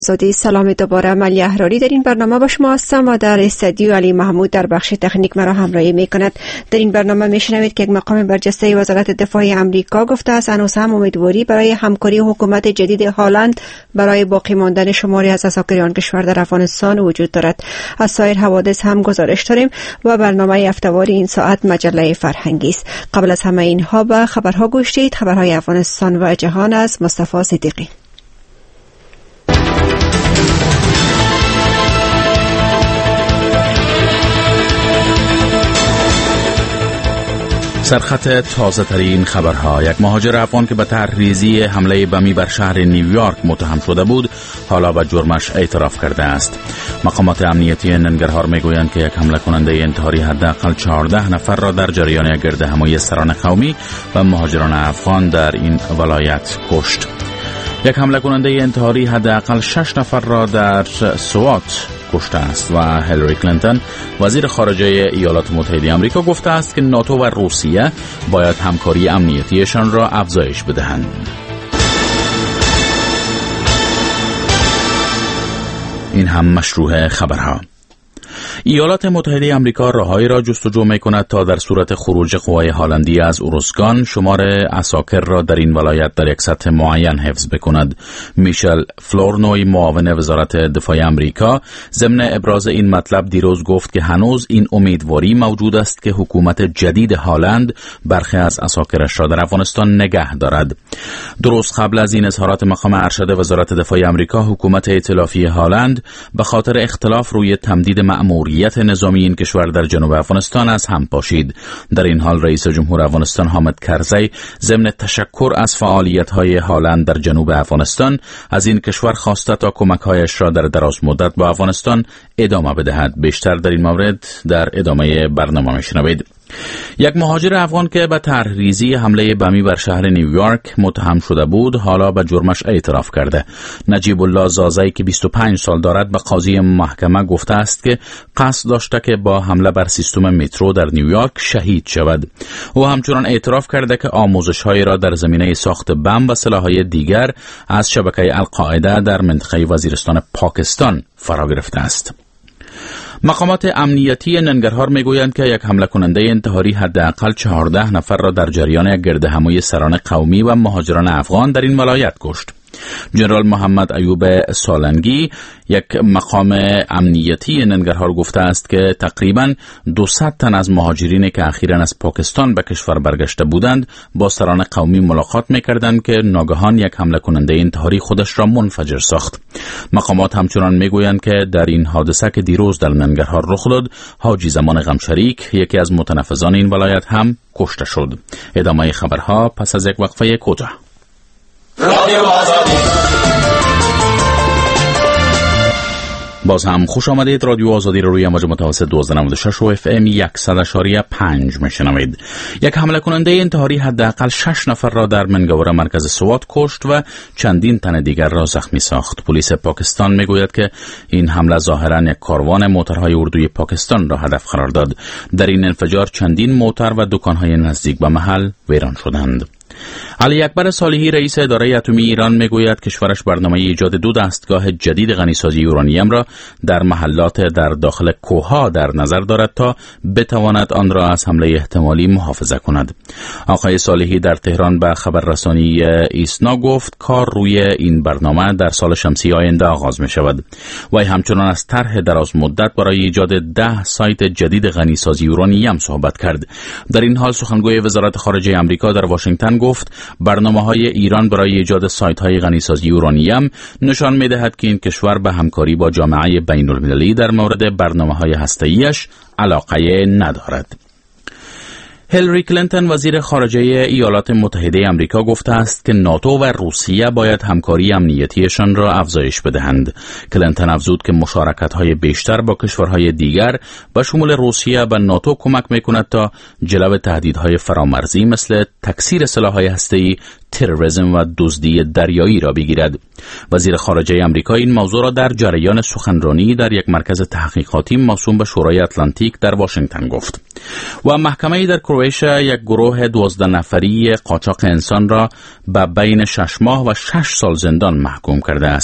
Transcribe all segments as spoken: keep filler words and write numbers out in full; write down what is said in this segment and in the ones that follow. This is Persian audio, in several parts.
زادی سلام دوباره. ملی احراری در این برنامه با شما هستم و در استودیو علی محمود در بخش تکنیک مرا همراهی میکند. در این برنامه میشنوید که یک مقام برجسته وزارت دفاع امریکا گفته است هنوز هم امیدواری برای همکاری حکومت جدید هالند برای باقی ماندن شماری از اساکر آن کشور در افغانستان وجود دارد. از سایر حوادث هم گزارش داریم و برنامه هفته‌واری این ساعت مجله فرهنگی است. قبل از همه اینها به خبرها گوش دید. خبرهای افغانستان و جهان از مصطفی صدیقی. سرخط تازه ترین خبرها: یک مهاجر افغان که به طرحریزی حمله بمی بر شهر نیویورک متهم شده بود حالا به جرمش اعتراف کرده است. مقامات امنیتی ننگرهار میگویند که یک حمله کننده انتحاری حداقل چهارده نفر را در جریان یک گردهمایی سران قومی و مهاجران افغان در این ولایت کشت. یک حمله کننده انتحاری حداقل شش نفر را در سوات کشته است و هیلاری کلینتون وزیر خارجه ایالات متحده آمریکا گفته است که ناتو و روسیه باید همکاری امنیتیشان را افزایش بدهند. این هم مشروع خبرها. ایالات متحده آمریکا راههایی را جستجو می‌کند تا در صورت خروج قوای هالندی از اروزگان شمار اساکر را در این ولایت در یک سطح معین حفظ بکند. میشل فلورنوی معاون وزارت دفاع آمریکا ضمن ابراز این مطلب دیروز گفت که هنوز این امیدواری موجود است که حکومت جدید هالند برخی از اساکرش را در افغانستان نگه دارد. درست قبل از این اظهارات مقام ارشد وزارت دفاع آمریکا، حکومت ائتلافی هالند به خاطر اختلاف روی تمدید مأموریت نظامی این کشور در جنوب افغانستان از هم پاشید. در این حال رئیس جمهور افغانستان حامد کرزی ضمن تشکر از فعالیت‌های هالند در جنوب افغانستان از این کشور خواسته تا کمک‌هایش را در دراز مدت با افغانستان ادامه بدهد. بیشتر در این مورد در ادامه برنامه میشنوید. یک مهاجر افغان که به طرحریزی حمله بمی بر شهر نیویورک متهم شده بود حالا به جرمش اعتراف کرده. نجیب الله زازی که بیست و پنج سال دارد به قاضی محکمه گفته است که قصد داشته که با حمله بر سیستم مترو در نیویورک شهید شود. او همچنان اعتراف کرده که آموزش‌هایی را در زمینه ساخت بم و سلاح‌های دیگر از شبکه القاعده در منطقه وزیرستان پاکستان فرا گرفته است. مقامات امنیتی ننگرهار میگویند که یک حمله کننده انتحاری حداقل چهارده نفر را در جریان یک گردهمایی سران قومی و مهاجران افغان در این ولایت کشت. جنرال محمد ایوب سالنگی، یک مقام امنیتی ننگرهار، گفته است که تقریباً دویست تن از مهاجرین که اخیراً از پاکستان به کشور برگشته بودند با سران قومی ملاقات می‌کردند که ناگهان یک حمله کننده انتحاری خودش را منفجر ساخت. مقامات همچنان میگویند که در این حادثه که دیروز در ننگرهار رخ داد، حاجی زمان غمشریک، یکی از متنفذان این ولایت هم کشته شد. ادامه خبرها پس از یک وقفه کوتاه. رادیو آزادی. باز هم خوش آمدید. رادیو آزادی رو روی امواج متوسط دویست و نود و شش و اف ام صد و شش و پنج میشنوید. یک حمله کننده انتحاری حداقل شش نفر را در منگاور مرکز سوات کشت و چندین تن دیگر را زخمی ساخت. پلیس پاکستان میگوید که این حمله ظاهراً یک کاروان موترهای اردوی پاکستان را هدف قرار داد. در این انفجار چندین موتر و دکانهای نزدیک به محل ویران شدند. علی اکبر صالحی، رئیس اداره اتمی ایران، میگوید کشورش برنامه ایجاد دو دستگاه جدید غنیسازی یورانیم را در محلات در داخل کوهها در نظر دارد تا بتواند آن را از حمله احتمالی محافظت کند. آقای صالحی در تهران به خبررسانی ایسنا گفت کار روی این برنامه در سال شمسی آینده آغاز می شود. وی همچنان از طرح دراز مدت برای ایجاد ده سایت جدید غنیسازی یورانیم صحبت کرد. در این حال سخنگوی وزارت خارجه آمریکا در واشنگتن گفت برنامه‌های ایران برای ایجاد سایت‌های غنیسازی یورانیم نشان می‌دهد که این کشور به همکاری با جامعه بین‌المللی در مورد برنامه‌های هسته‌ایش علاقه ندارد. هیلاری کلینتون وزیر خارجه ایالات متحده آمریکا گفته است که ناتو و روسیه باید همکاری امنیتیشان را افزایش بدهند. کلینتون افزود که مشارکت‌های بیشتر با کشورهای دیگر به شمول روسیه و ناتو کمک می‌کند تا جلو تهدیدهای فرامرزی مثل تکثیر سلاح‌های هسته‌ای، تروریسم و دزدی دریایی را بگیرد. وزیر خارجه آمریکا این موضوع را در جریان سخنرانی در یک مرکز تحقیقاتی موسوم به شورای اتلانتیک در واشنگتن گفت. و محکمه‌ای در کرواتیا یک گروه دوازده نفری قاچاق انسان را به بین شش ماه و شش سال زندان محکوم کرده است.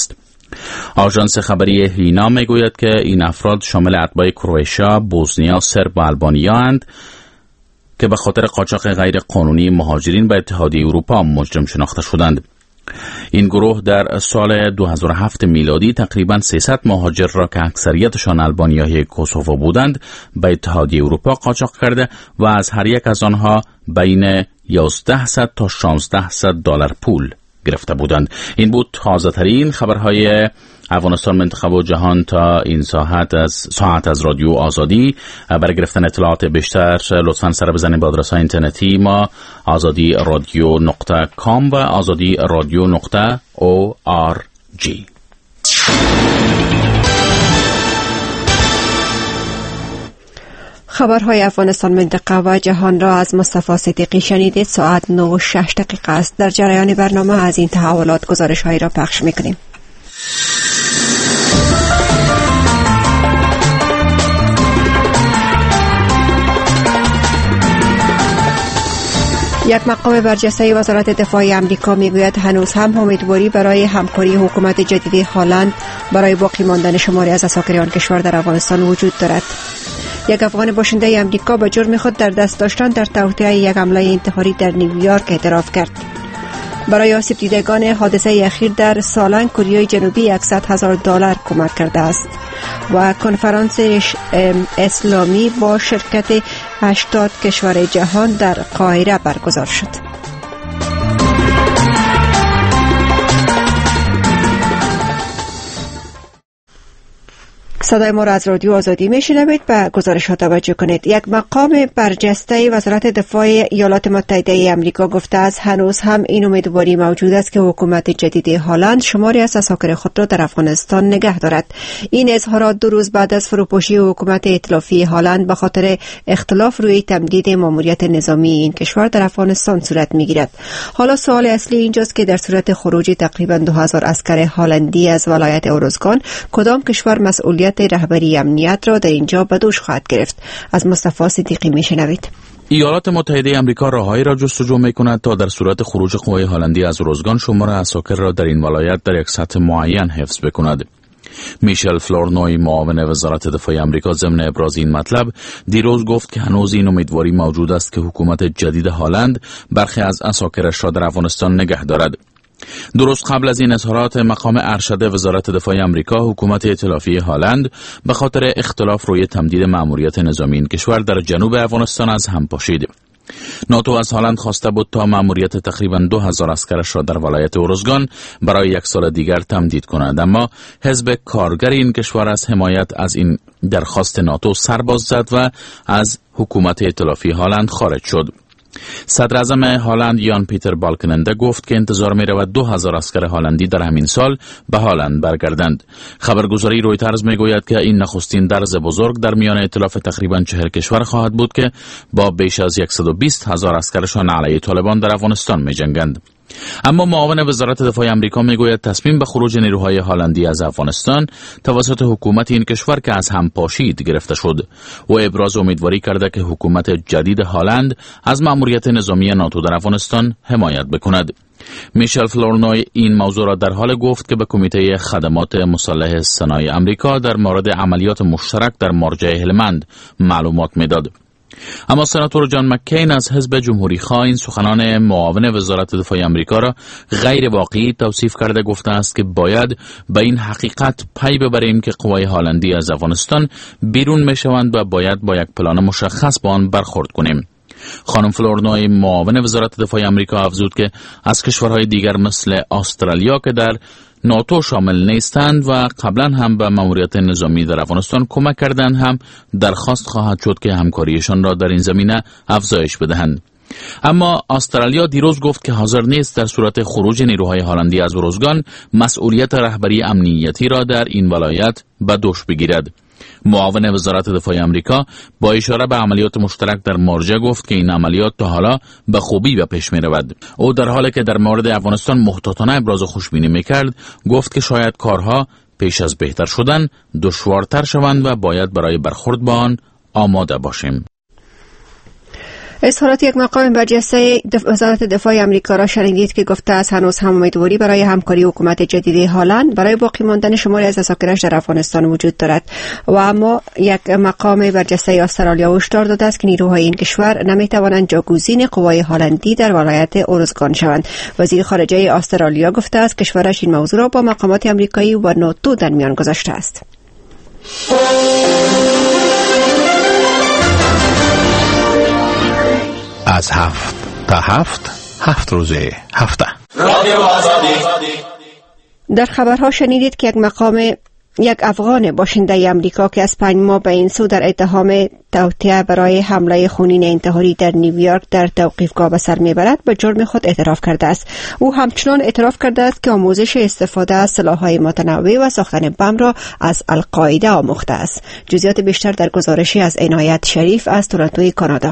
آژانس خبری هینا میگوید که این افراد شامل اتباع کرواتیا، بوسنیا، سرب و آلبانیا اند که به خاطر قاچاق غیر قانونی مهاجرین به اتحادیه اروپا مجرم شناخته شدند. این گروه در سال دو هزار و هفت میلادی تقریباً سیصد مهاجر را که اکثریتشان آلبانیای کوسوو بودند به اتحادیه اروپا قاچاق کرده و از هر یک از آنها بین یازده تا شانزده دلار پول گرفته بودند. این بود تازه ترین خبرهای افغانستان، منطقه و جهان تا این ساعت از ساعت از رادیو آزادی. برای گرفتن اطلاعات بیشتر لطفاً سر بزنید به آدرس اینترنتی ما آزادی رادیو نقطه کام و آزادی رادیو نقطه او آر جی. خبرهای افغانستان، منطقه و جهان را از مصطفی صدیقی شنیدید. ساعت نه و شش دقیقه است. در جریان برنامه از این تحولات گزارش‌هایی را پخش می‌کنیم. یک مقام برجسته وزارت دفاع آمریکا میگوید هنوز هم امیدواری برای همکاری حکومت جدید هالند برای باقی ماندن شماری از اساکر آن کشور در افغانستان وجود دارد. یک افغان باشنده آمریکا به جرم خود در دست داشتن در توطئه یک حمله انتحاری در نیویورک اعتراف کرد. برای آسیب دیدگان حادثه اخیر در سالنگ کوریای جنوبی صد هزار دلار کمک کرده است و کنفرانس اسلامی با شرکت هشتاد کشور جهان در قاهره برگزار شد. صدای ما را از رادیو آزادی میشنوید. به گزارش ها توجه کنید. یک مقام برجسته وزارت دفاع ایالات متحده آمریکا گفته است هنوز هم این امیدواری موجود است که حکومت جدید هالند شماری از اساکر خود را در افغانستان نگه دارد. این اظهارات دو روز بعد از فروپاشی حکومت ائتلافی هالند به خاطر اختلاف روی تمدید ماموریت نظامی این کشور در افغانستان صورت میگیرد. حالا سوال اصلی اینجاست که در صورت خروج تقریبا دو هزار اسکر هالندی از ولایت اروزگان کدام کشور مسئولیت رهبری امنیت را در اینجا به دوش خواهد گرفت؟ از مصطفی صدیقی میشنوید. ایالات متحده آمریکا راههایی را جستجو می‌کند تا در صورت خروج قوای هالندی از اروزگان شمار اساکر را در این ولایت در یک سطح معین حفظ بکند. میشل فلورنوی معاون وزارت دفاع آمریکا ضمن ابراز این مطلب دیروز گفت که هنوز این امیدواری موجود است که حکومت جدید هالند برخی از اساکرش را در افغانستان نگه دارد. درست قبل از این اظهارات مقام ارشد وزارت دفاع آمریکا حکومت ائتلافی هالند به خاطر اختلاف روی تمدید مأموریت نظامی این کشور در جنوب افغانستان از هم پاشید. ناتو از هالند خواسته بود تا مأموریت تقریبا دو هزار اسکرش را در ولایت اروزگان برای یک سال دیگر تمدید کند، اما حزب کارگر این کشور از حمایت از این درخواست ناتو سرباز زد و از حکومت ائتلافی هالند خارج شد. صدر اعظم هالند یان پیتر بالکننده گفت که انتظار می رود دو هزار اسکر هالندی در همین سال به هالند برگردند. خبرگزاری رویترز می گوید که این نخستین درز بزرگ در میان ائتلاف تقریبا چهل کشور خواهد بود که با بیش از صد و بیست هزار اسکرشان علیه طالبان در افغانستان می جنگند. اما معاون وزارت دفاع آمریکا میگوید تصمیم به خروج نیروهای هالندی از افغانستان توسط حکومت این کشور که از هم پاشید گرفته شد و ابراز امیدواری کرده که حکومت جدید هالند از مأموریت نظامی ناتو در افغانستان حمایت بکند. میشل فلورنوی این موضوع را در حال گفت که به کمیته خدمات مسلح صنایع آمریکا در مورد عملیات مشترک در مارجه هلمند معلومات میداد. اما سناتور جان مکین از حزب جمهوری خواه این سخنان معاون وزارت دفاع آمریکا را غیر واقعی توصیف کرده گفته است که باید به این حقیقت پی ببریم که قوای هالندی از افغانستان بیرون میشوند و باید با یک پلان مشخص با آن برخورد کنیم. خانم فلورنوی معاون وزارت دفاع آمریکا افزود که از کشورهای دیگر مثل استرالیا که در ناتو شامل نیستند و قبلا هم به مأموریت نظامی در افغانستان کمک کردند هم درخواست خواهد شد که همکاریشان را در این زمینه افزایش بدهند. اما استرالیا دیروز گفت که حاضر نیست در صورت خروج نیروهای هالندی از اروزگان مسئولیت رهبری امنیتی را در این ولایت به دوش بگیرد. معاون وزارت دفاع آمریکا با اشاره به عملیات مشترک در مارجه گفت که این عملیات تا حالا به خوبی به پیش می رود. او در حالی که در مورد افغانستان محتاطانه ابراز خوشبینی می کرد گفت که شاید کارها پیش از بهتر شدن دشوارتر شوند و باید برای برخورد با آن آماده باشیم. اظهارات یک مقام برجسته وزارت دفاع آمریکا را شنیدید که گفته است هنوز هم امیدواری برای همکاری حکومت جدید هالند برای باقی ماندن شماری از اساکرش در افغانستان وجود دارد و اما یک مقام برجسته استرالیا هشدار داده است که نیروهای این کشور نمیتوانند جاگزین قوای هالندی در ولایت اورزگان شوند. وزیر خارجه استرالیا گفته است کشورش این موضوع را با مقامات آمریکایی و ناتو در میان گذاشته است. از هفت تا هفت هفت روزه هفته. در خبرها شنیدید که یک مقام یک افغان باشنده امریکا که از پنج ماه به این سو در اتهام توطئه برای حمله خونین انتحاری در نیویورک در توقیفگاه به سر میبرد به جرم خود اعتراف کرده است. او همچنان اعتراف کرده است که آموزش استفاده از سلاح‌های متنوع و ساختن بم را از القاعده آموخته است. جزئیات بیشتر در گزارشی از عنایت شریف از تورنتو کانادا.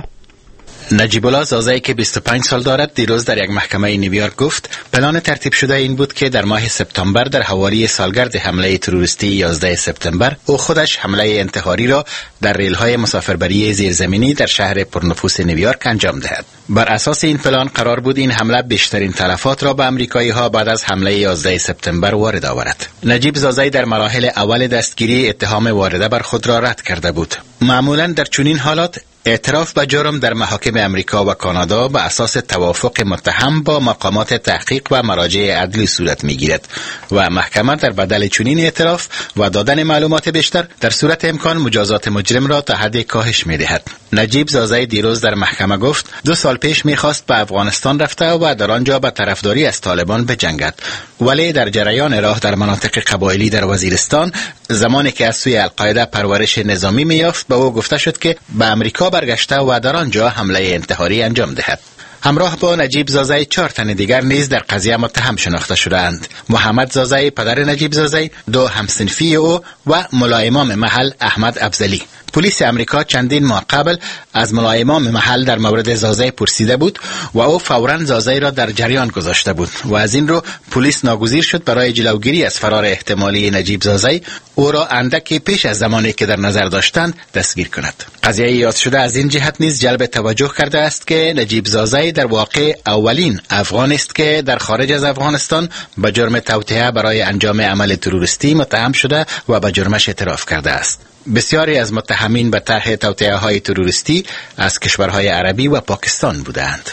نجیب الله زازایی که بیست و پنج سال دارد دیروز در یک محکمه نیویورک گفت پلان ترتیب شده این بود که در ماه سپتامبر در حوالی سالگرد حمله تروریستی یازده سپتامبر او خودش حمله انتحاری را در ریل‌های مسافربری زیرزمینی در شهر پرنفوس نیویورک انجام دهد. بر اساس این پلان قرار بود این حمله بیشترین تلفات را به آمریکایی‌ها بعد از حمله یازده سپتامبر وارد آورد. نجیب زازایی در مراحل اول دستگیری اتهام وارده بر خود را رد کرده بود. معمولاً در چنین حالات اعتراف به جرم در محاکم امریکا و کانادا به اساس توافق متهم با مقامات تحقیق و مراجع عدلی صورت می‌گیرد و محکمه در بدل چنین اعتراف و دادن معلومات بیشتر در صورت امکان مجازات مجرم را تا حد کاهش می‌دهد. نجیب زازایی دیروز در محکمه گفت دو سال پیش می‌خواست به افغانستان رفته و در آنجا به طرفداری از طالبان بجنگد، ولی در جریان راه در مناطق قبایلی در وزیرستان زمانی که از سوی القاعده پرورش نظامی می‌یافت به او گفته شد که به امریکا برگشته و در آنجا حمله انتحاری انجام دهد. همراه با نجیب زازایی چهار تن دیگر نیز در قضیه متهم شناخته شدند. محمد زازایی پدر نجیب زازایی، دو همسنفی او و ملای امام محل احمد افضلی. پلیس امریکا چندین ماه قبل از ملای امام محل در مورد زازایی پرسیده بود و او فوراً زازایی را در جریان گذاشته بود و از این رو پلیس ناگزیر شد برای جلوگیری از فرار احتمالی نجیب زازایی او را اندکی پیش از زمانی که در نظر داشتند دستگیر کند. قضیه یاد شده از این جهت نیز جلب توجه کرده است که نجیب زازایی در واقع اولین افغان است که در خارج از افغانستان به جرم توطئه برای انجام عمل تروریستی متهم شده و به جرمش اعتراف کرده است. بسیاری از متهمین به طرح توطئه های تروریستی از کشورهای عربی و پاکستان بودند.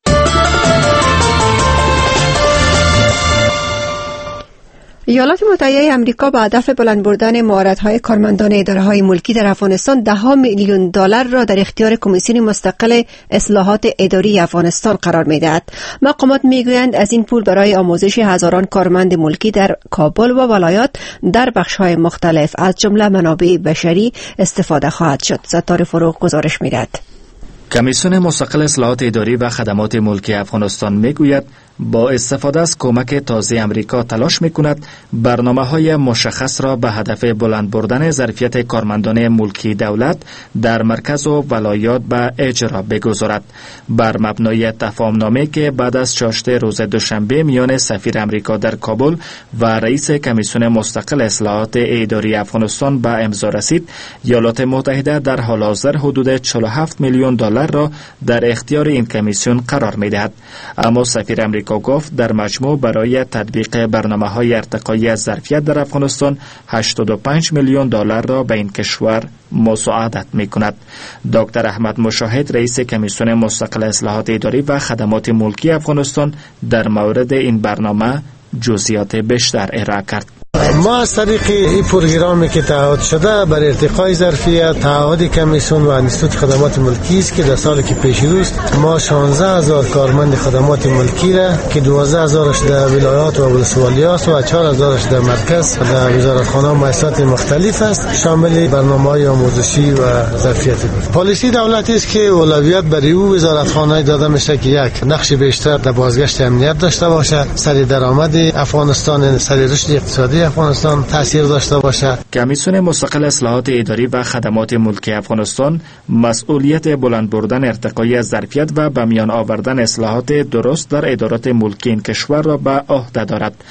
ایالات متحده آمریکا با هدف بلند بردن مهارت‌های کارمندان اداره‌های ملکی در افغانستان ده ها میلیون دلار را در اختیار کمیسیون مستقل اصلاحات اداری افغانستان قرار می‌دهد. مقامات می‌گویند از این پول برای آموزش هزاران کارمند ملکی در کابل و ولایات در بخش‌های مختلف از جمله منابع بشری استفاده خواهد شد. ستاره فروغ گزارش می‌دهد. کمیسیون مستقل اصلاحات اداری و خدمات ملکی افغانستان میگوید با استفاده از کمک تازه امریکا تلاش میکند برنامه‌های مشخص را به هدف بلند بردن ظرفیت کارمندان ملکی دولت در مرکز و ولایات به اجرا بگذارد. بر مبنای تفاهمنامه که بعد از چاشت روز دوشنبه میان سفیر امریکا در کابل و رئیس کمیسیون مستقل اصلاحات اداری افغانستان به امضا رسید، ایالات متحده در حال حاضر حدود چهل و هفت میلیون دلار را در اختیار این کمیسیون قرار می‌دهد. اما سفیر امریکا گفت در مجموع برای تطبیق برنامه‌های ارتقایی از ظرفیت در افغانستان هشتاد و پنج میلیون دلار را به این کشور مساعدت می‌کند. دکتر احمد مشاهد رئیس کمیسیون مستقل اصلاحات اداری و خدمات ملکی افغانستان در مورد این برنامه جزئیات بیشتر ارائه کرد. ما از طریق این پروگرامی که تعهد شده بر ارتقای ظرفیت تعهد کمیسیون و انستیتوت خدمات ملکی است که در سال که پیش روست ما شانزده هزار کارمند خدمات ملکی را که دوازده هزارش در ولایات و ولسوالیات و چهار هزارش در مرکز در وزارتخانه و مؤسسات مختلف است شامل برنامه‌های آموزشی و ظرفیت بود. پالیسی دولتی است که اولویت برای او وزارتخانه داده میشه که یک نقش بیشتر در بازگشت امنیت داشته باشه، سر درآمد افغانستان، سر رشد اقتصادی افغانستان تاثیر داشته باشد. کمیسیون مستقل اصلاحات اداری و خدمات ملکی افغانستان مسئولیت بلند بردن ارتقای ظرفیت و به میان آوردن اصلاحات درست در ادارات ملکی این کشور را به عهده دارد.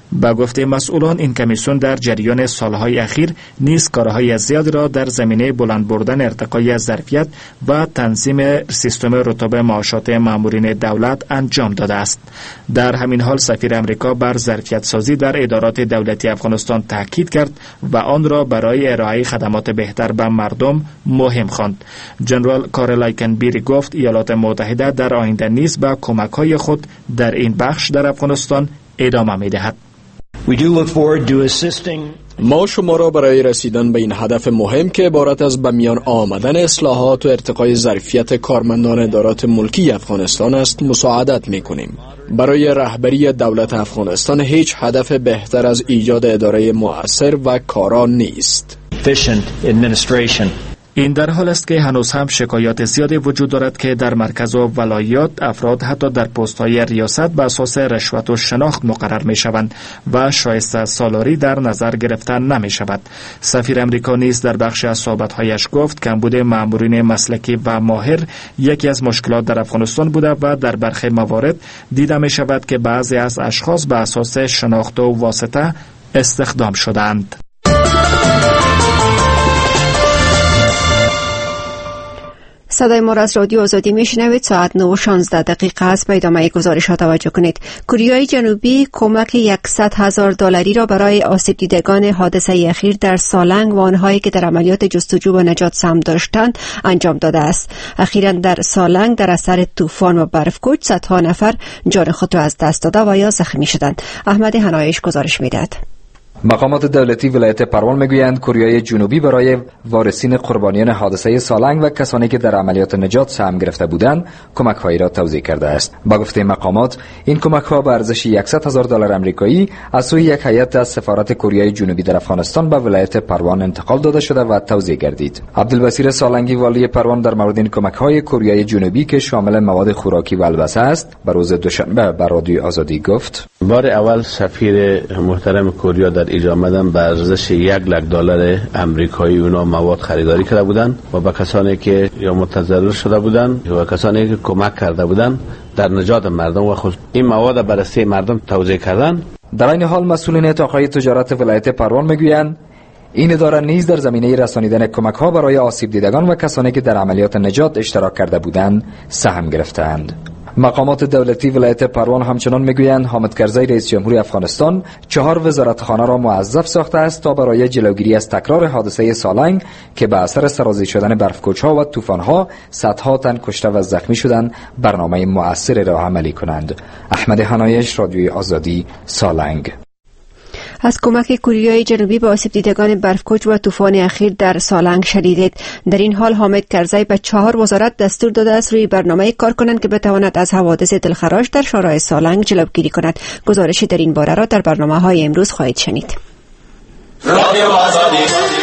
با گفته مسئولان این کمیسیون در جریان سالهای اخیر نیز کارهای زیادی را در زمینه بلند بردن ارتقای ظرفیت و تنظیم سیستم رتب معاشات مامورین دولت انجام داده است. در همین حال سفیر امریکا بر ظرفیت سازی در ادارات دولتی افغانستان تاکید کرد و آن را برای ارائه خدمات بهتر به مردم مهم خواند. جنرال کارل آیکنبری گفت ایالات متحده در آینده نیز به کمک‌های خود در این بخش در افغانستان ادامه می‌دهد. ما شما را برای رسیدن به این هدف مهم که عبارت از به میان آمدن اصلاحات و ارتقای ظرفیت کارمندان ادارات ملکی افغانستان است مساعدت می‌کنیم. برای رهبری دولت افغانستان هیچ هدف بهتر از ایجاد اداره مؤثر و کارا نیست. این در حال است که هنوز هم شکایات زیادی وجود دارد که در مرکز و ولایات افراد حتی در پست‌های ریاست به اساس رشوت و شناخت مقرر می‌شوند و شایسته سالاری در نظر گرفته نمی‌شود. سفیر امریکا نیز در بخشی از صحبت‌هایش گفت کمبود مامورین مسلکی و ماهر یکی از مشکلات در افغانستان بوده و در برخی موارد دیده می‌شود که بعضی از اشخاص به اساس شناخت و واسطه استخدام شدند. صدای ما را از رادیو آزادی میشنوید. ساعت نه و شانزده دقیقه است. به ادامه گزارش ها توجه کنید. کره جنوبی کمک صد هزار دلاری را برای آسیب دیدگان حادثه اخیر در سالنگ و آنهایی که در عملیات جستجو و نجات سهم داشتند انجام داده است. اخیراً در سالنگ در اثر طوفان و برفکوچ صدها نفر جان خود را از دست داده و یا زخمی شدند. احمد حنایش گزارش میدهد. مقامات دولتی ولایت پروان میگویند کره جنوبی برای وارثین قربانیان حادثه سالنگ و کسانی که در عملیات نجات سهم گرفته بودند کمک‌هایی را توزیع کرده است. با گفته مقامات این کمک‌ها به ارزش صد هزار دلار آمریکایی از سوی یک هیئت از سفارت کره جنوبی در افغانستان به ولایت پروان انتقال داده شده و توزیع گردید. عبدالبصیر سالنگی والی پروان در مورد این کمک‌های کره جنوبی که شامل مواد خوراکی و البسه است به روز دوشنبه به رادیو آزادی گفت: بار اول سفیر محترم کره در اینجا آمدن به ارزش یک لک دلار آمریکایی اونا مواد خریداری کرده بودن و به کسانی که یا متضرر شده بودن و کسانی که کمک کرده بودن در نجات مردم و خود این مواد برای مردم توزیع کردن. در این حال مسئولین اتاقهای تجارت ولایت پروان میگویند این اداره نیز در زمینه رسانیدن کمک‌ها برای آسیب دیدگان و کسانی که در عملیات نجات اشتراک کرده بودند سهم گرفتند. مقامات دولتی ولایت پروان همچنان میگویند حامد کرزی رئیس جمهوری افغانستان چهار وزارتخانه را موظف ساخته است تا برای جلوگیری از تکرار حادثه سالنگ که به اثر سرازیر شدن برفکوچ‌ها و طوفان‌ها صدها تن کشته و زخمی شدند برنامه مؤثر را عملی کنند. احمد حنایش، رادیوی آزادی، سالنگ. از کمک کره جنوبی به آسیب دیدگان برفکوچ و طوفان اخیر در سالنگ شنیدید. در این حال حامد کرزی به چهار وزارت دستور داده است روی برنامه کار کنند که بتواند از حوادث دلخراش در شورای سالنگ جلوگیری کند. گزارشی در این باره را در برنامه‌های امروز خواهید شنید. رادیو آزادی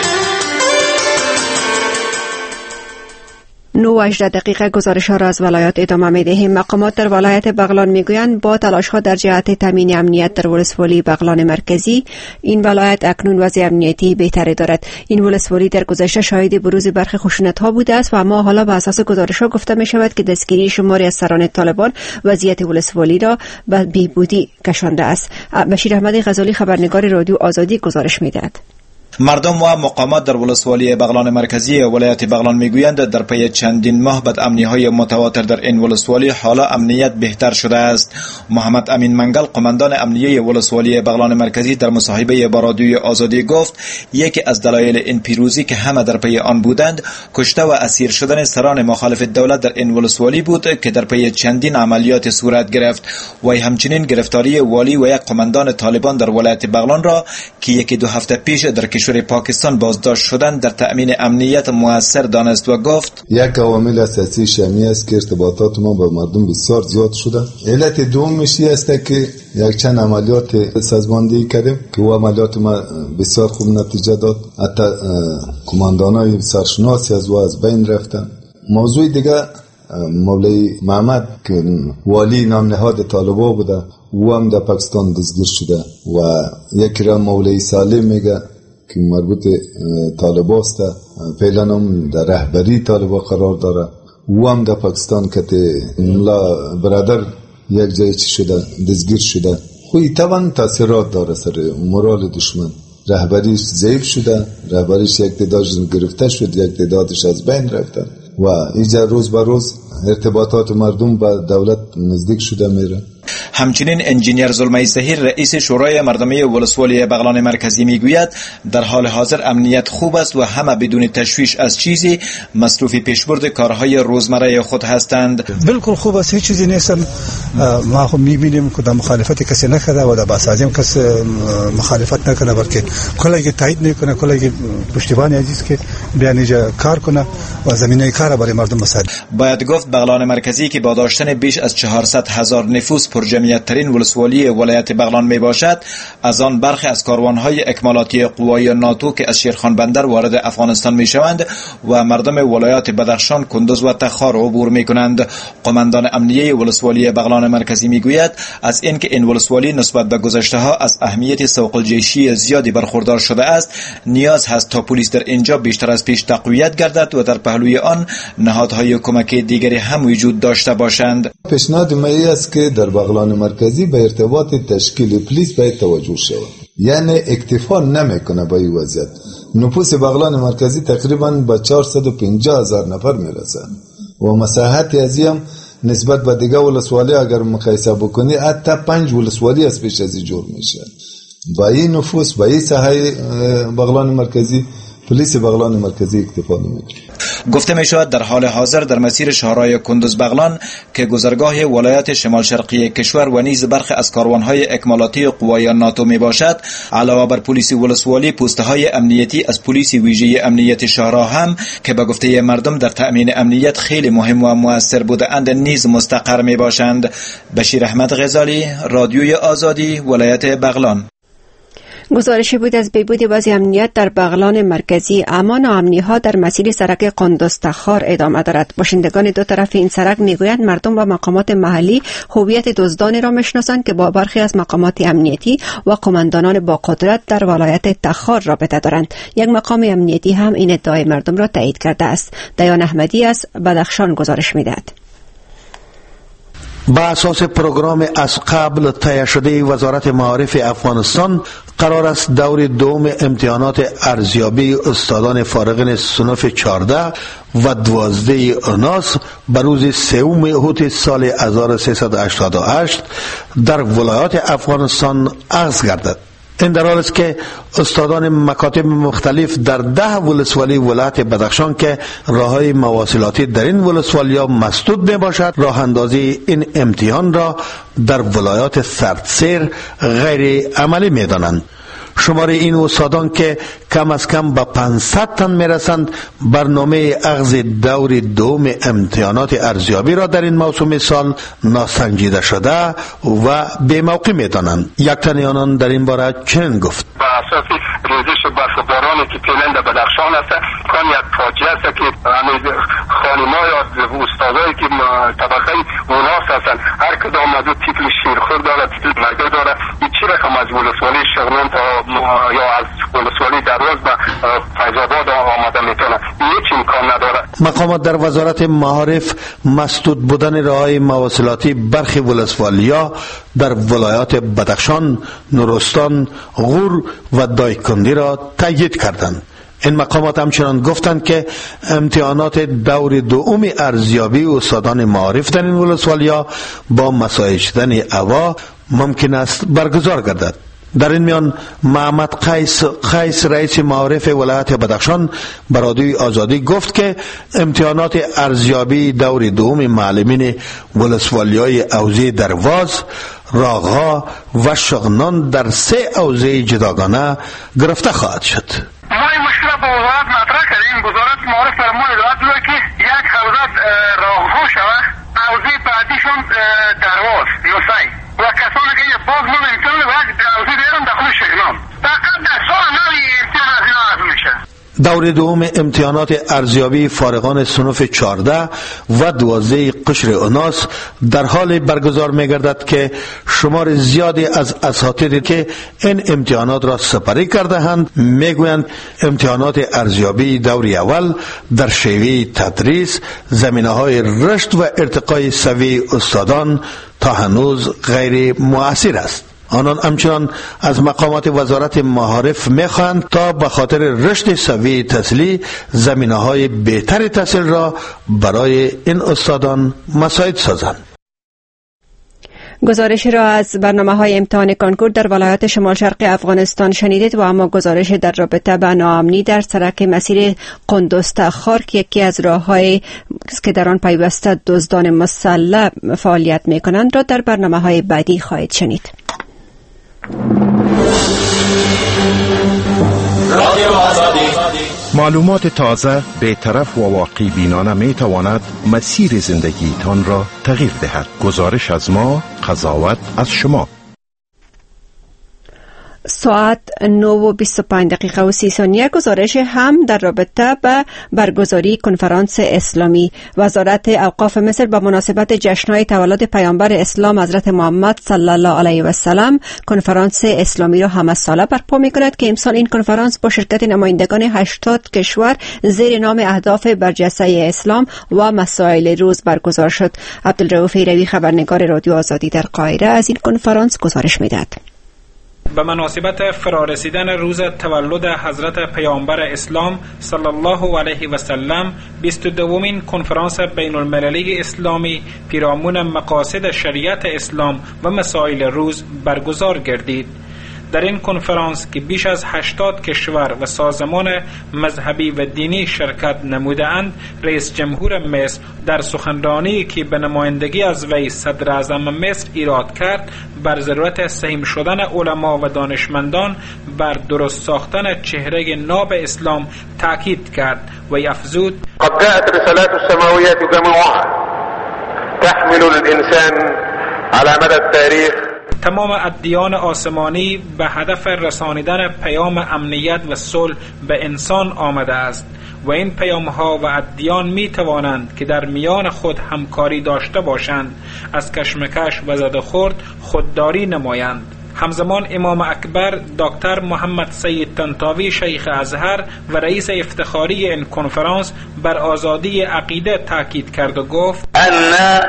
نه و هجده دقیقه گزارش ها را از ولایات ادامه می دهیم. مقامات در ولایت بغلان می گویند با تلاش ها در جهت تامین امنیت در ولسوالی بغلان مرکزی این ولایت اکنون وضع امنیتی بهتری دارد. این ولسوالی در گذشته شاهد بروز برخی خشونت ها بوده است و اما حالا به اساس گزارش ها گفته می شود که دستگیری شماری از سران طالبان وضعیت ولسوالی را به بهبودی کشانده است. بشیر احمدی غزالی خبرنگار رادیو آزادی گزارش می دهد. مردم و مقامات در ولسوالی بغلان مرکزی ولایت بغلان میگویند در پی چندین ماه بدامنی‌های متواتر در این ولسوالی حالا امنیت بهتر شده است. محمد امین منگل قماندان امنیه ولسوالی بغلان مرکزی در مصاحبه با رادیوی آزادی گفت یکی از دلایل این پیروزی که همه در پی آن بودند کشته و اسیر شدن سران مخالف دولت در این ولسوالی بود که در پی چندین عملیات صورت گرفت و همچنین گرفتاری والی و یک قماندان طالبان در ولایت بغلان را که یکی دو هفته پیش در کشور پاکستان بازداشت شدن در تأمین امنیت موثر دانست و گفت یک عامل اساسی شمی است که ارتباطات ما با مردم بسیار زیاد شده. علت دومش است که یک چند عملیات سازماندهی کردیم که و عملیات ما بسیار خوب نتیجه داد. حتی کماندانای سرشناسی از و از بین رفتن. موضوع دیگه مولوی محمد که والی نام نهاد طالبا بوده او هم در پاکستان دستگیر شده و یکی را مولوی سالم میگه که مربوط طالبا است، فعلا هم در رهبری طالبا قرار داره. او هم در پاکستان که ملا برادر یک جای چی شده دستگیر شده خوی طبعا تاثیرات داره سر مورال دشمن. رهبریش ضعیف شده، رهبریش یک تعدادش گرفته شد، یک تعدادش از بین رفتن و اینجا روز به روز ارتباطات مردم با دولت نزدیک شده میره. همچنین انجینیر زلمه زهیر رئیس شورای مردمی ولسوالی بغلان مرکزی میگوید در حال حاضر امنیت خوب است و همه بدون تشویش از چیزی مصروف پیشبرد کارهای روزمره خود هستند. بالکل خوب است، هیچ چیزی نیست. ما خو میبینیم که در مخالفت کسی نکرده و در باسازیم کس مخالفت نکنه، بلکه کلی تایید میکنه، کلی پشتیبانی عزیز که بیان اینجا کار کنه و زمینه کار برای مردم مساعد. باید گفت بغلان مرکزی که با داشتن بیش از چهارصد هزار نفوس پر جمعیت ترین ولسوالی ولایت بغلان می باشد، از آن برخی از کاروانهای اکمالاتی قوای ناتو که از شیرخان بندر وارد افغانستان می شوند و مردم ولایات بدخشان، کندوز و تخار عبور می کنند. قماندان امنیه ولسوالی بغلان مرکزی می گوید از اینکه این ولسوالی نسبت به گذشته ها از اهمیت سوق الجیشی زیادی برخوردار شده است، نیاز هست تا پلیس در اینجا بیشتر از پیش تقویت گردد و در پهلوی آن نهادهای کمکی دیگری هم وجود داشته باشند. پیشنهاد ما است که در بغلان مرکزی به ارتباط تشکیل پلیس باید توجه شود. یعنی اکتفا نمیکنه با این وضعیت. نفوس بغلان مرکزی تقریبا به چهارصد و پنجاه هزار نفر میرسه و مساحت ازیم نسبت به دیگه ولسوالی اگر مقایسه بکنی حتی پنج ولسوالی از پیش ازی جور میشه. با این نفوس با این ساحه بغلان مرکزی پلیس بغلان مرکزی اکتفا نمیکنه. گفته می شود در حال حاضر در مسیر شهرهای کندوز بغلان که گذرگاه ولایت شمال شرقی کشور و نیز برخی از کاروانهای اکمالاتی قوای ناتو می باشد، علاوه بر پلیس ولسوالی پوسته های امنیتی از پلیس ویژه امنیت شهرها هم که به گفته مردم در تأمین امنیت خیلی مهم و مؤثر بوده اند نیز مستقر می باشند. بشیر احمد غزالی، رادیوی آزادی، ولایت بغلان. گزارشی بود از بهبود وضع امنیت در بغلان مرکزی، اما ناامنی‌ها در مسیر سرک کندوز تخار ادامه دارد. باشندگان دو طرف این سرک میگویند مردم و مقامات محلی هویت دزدانی را میشناسند که با برخی از مقامات امنیتی و قماندانان با قدرت در ولایت تخار رابطه دارند. یک مقام امنیتی هم این ادعای مردم را تایید کرده است. دیان احمدی از بدخشان گزارش میدهد. با اساس پروگرام از قبل طی شده وزارت معارف افغانستان، قرار است دور دوم امتحانات ارزیابی استادان فارغین صنف چهارده و دوازده اوناس بر روز سوم اوت سال هزار و سیصد و هشتاد و هشت در ولایات افغانستان آغاز گردد. این در حال است که استادان مکاتب مختلف در ده ولسوالی ولایت بدخشان که راههای مواصلاتی در این ولسوالیا مسدود می باشد، راه اندازی این امتحان را در ولایات سردسیر غیر عملی می دانند. شمار این استادان که کم از کم به پانصد تن می رسند، برنامه اخذ دور دوم امتحانات ارزیابی را در این موسم سال ناسنجیده شده و بی موقع می دانند. یک تن آنان در این باره چنین گفت: با اساس ریزش برفبارانی که فعلا در بدخشان است، کان یک فاجعه است که خانم‌ها یا استادایی که طبقه اوناس هستند، هر کدام از تیتل شیرخور داره، تیتل مرده داره، این چی رقم از ولسوالی شغلان تا یا از ولسوالی درواز به فیض‌آباد آمده میتونه، هیچ امکان نداره. مقامات در وزارت معارف مسدود بودن راههای مواصلاتی برخی ولسوالیا در ولایات بدخشان، نورستان، غور و دایکندی را تایید کردند. این مقامات همچنان گفتند که امتحانات دور دوم ارزیابی استادان معارف در این ولسوالیا با مساعد شدن هوا ممکن است برگزار گردد. در این میان محمد قیس قیس رئیس معارف ولایت بدخشان بر رادیوی آزادی گفت که امتحانات ارزیابی دور دوم معلمین ولسوالیای حوزه درواز، راغا و شغنان در سه حوزه جداگانه گرفته خواهد شد. ما این مشکل با وزارت مطرح کردیم. وزارت معارف در ما اطلاعات داده که یک حوزه راغا شود، حوزه بعدیشون درواز نوسای و کسانی که باز ما امتحان وقت حوزه دیرم داخل شغنان فقط در سال نوی امتحان از اینا از میشه. دور دوم امتحانات ارزیابی فارغان صنف چهارده و دوازده قشر اوناس در حال برگزار می گردد که شمار زیادی از اساتید که این امتحانات را سپری کرده اند می گویند امتحانات ارزیابی دوری اول در شیوه تدریس، زمینه های رشد و ارتقای سوی استادان تا هنوز غیر مؤثر است. آنان همچنان از مقامات وزارت معارف میخواهند تا به خاطر رشد سوی تحصیلی زمینه‌های بهتر تحصیل را برای این استادان مساعد سازند. گزارش را از برنامه‌های امتحان کنکور در ولایت شمال شرق افغانستان شنیدید و اما گزارش در رابطه با ناامنی در سرک مسیر قندوز تا خار که یکی از راه‌های که در آن پیوسته دزدان مسلح فعالیت می‌کنند را در برنامه‌های بعدی خواهید شنید. معلومات تازه، بی‌طرف و واقعی بینانه می تواند مسیر زندگیتان را تغییر دهد. گزارش از ما، قضاوت از شما. ساعت نه و بیست و پنج دقیقه و سی ثانیه گزارش هم در رابطه به برگزاری کنفرانس اسلامی. وزارت اوقاف مصر به مناسبت جشن‌های تولد پیامبر اسلام حضرت محمد صلی الله علیه و سلم کنفرانس اسلامی را همه ساله برپا می‌کند که امسال این کنفرانس با شرکت نمایندگان هشتاد کشور زیر نام اهداف برجسته اسلام و مسائل روز برگزار شد. عبدالرؤوف ایروی خبرنگار رادیو آزادی در قاهره از این کنفرانس گزارش می‌دهد. به مناسبت فرارسیدن روز تولد حضرت پیامبر اسلام صلی الله علیه و سلم بیست و دومین کنفرانس بین المللی اسلامی پیرامون مقاصد شریعت اسلام و مسائل روز برگزار گردید. در این کنفرانس که بیش از هشتاد کشور و سازمان مذهبی و دینی شرکت نموده‌اند، رئیس جمهور مصر در سخنرانی که به نمایندگی از وی صدر اعظم مصر ایراد کرد بر ضرورت سهم شدن علما و دانشمندان بر درست ساختن چهره ناب اسلام تاکید کرد و افزود: قد جاءت رسالات السماویات جميعها تحمل الانسان على مدى التاريخ. تمام ادیان آسمانی به هدف رسانیدن پیام امنیت و صلح به انسان آمده است و این پیام‌ها و ادیان می توانند که در میان خود همکاری داشته باشند، از کشمکش و زدخورد خودداری نمایند. همزمان امام اکبر دکتر محمد سید طنطاوی شیخ ازهر و رئیس افتخاری این کنفرانس بر آزادی عقیده تاکید کرد و گفت: ان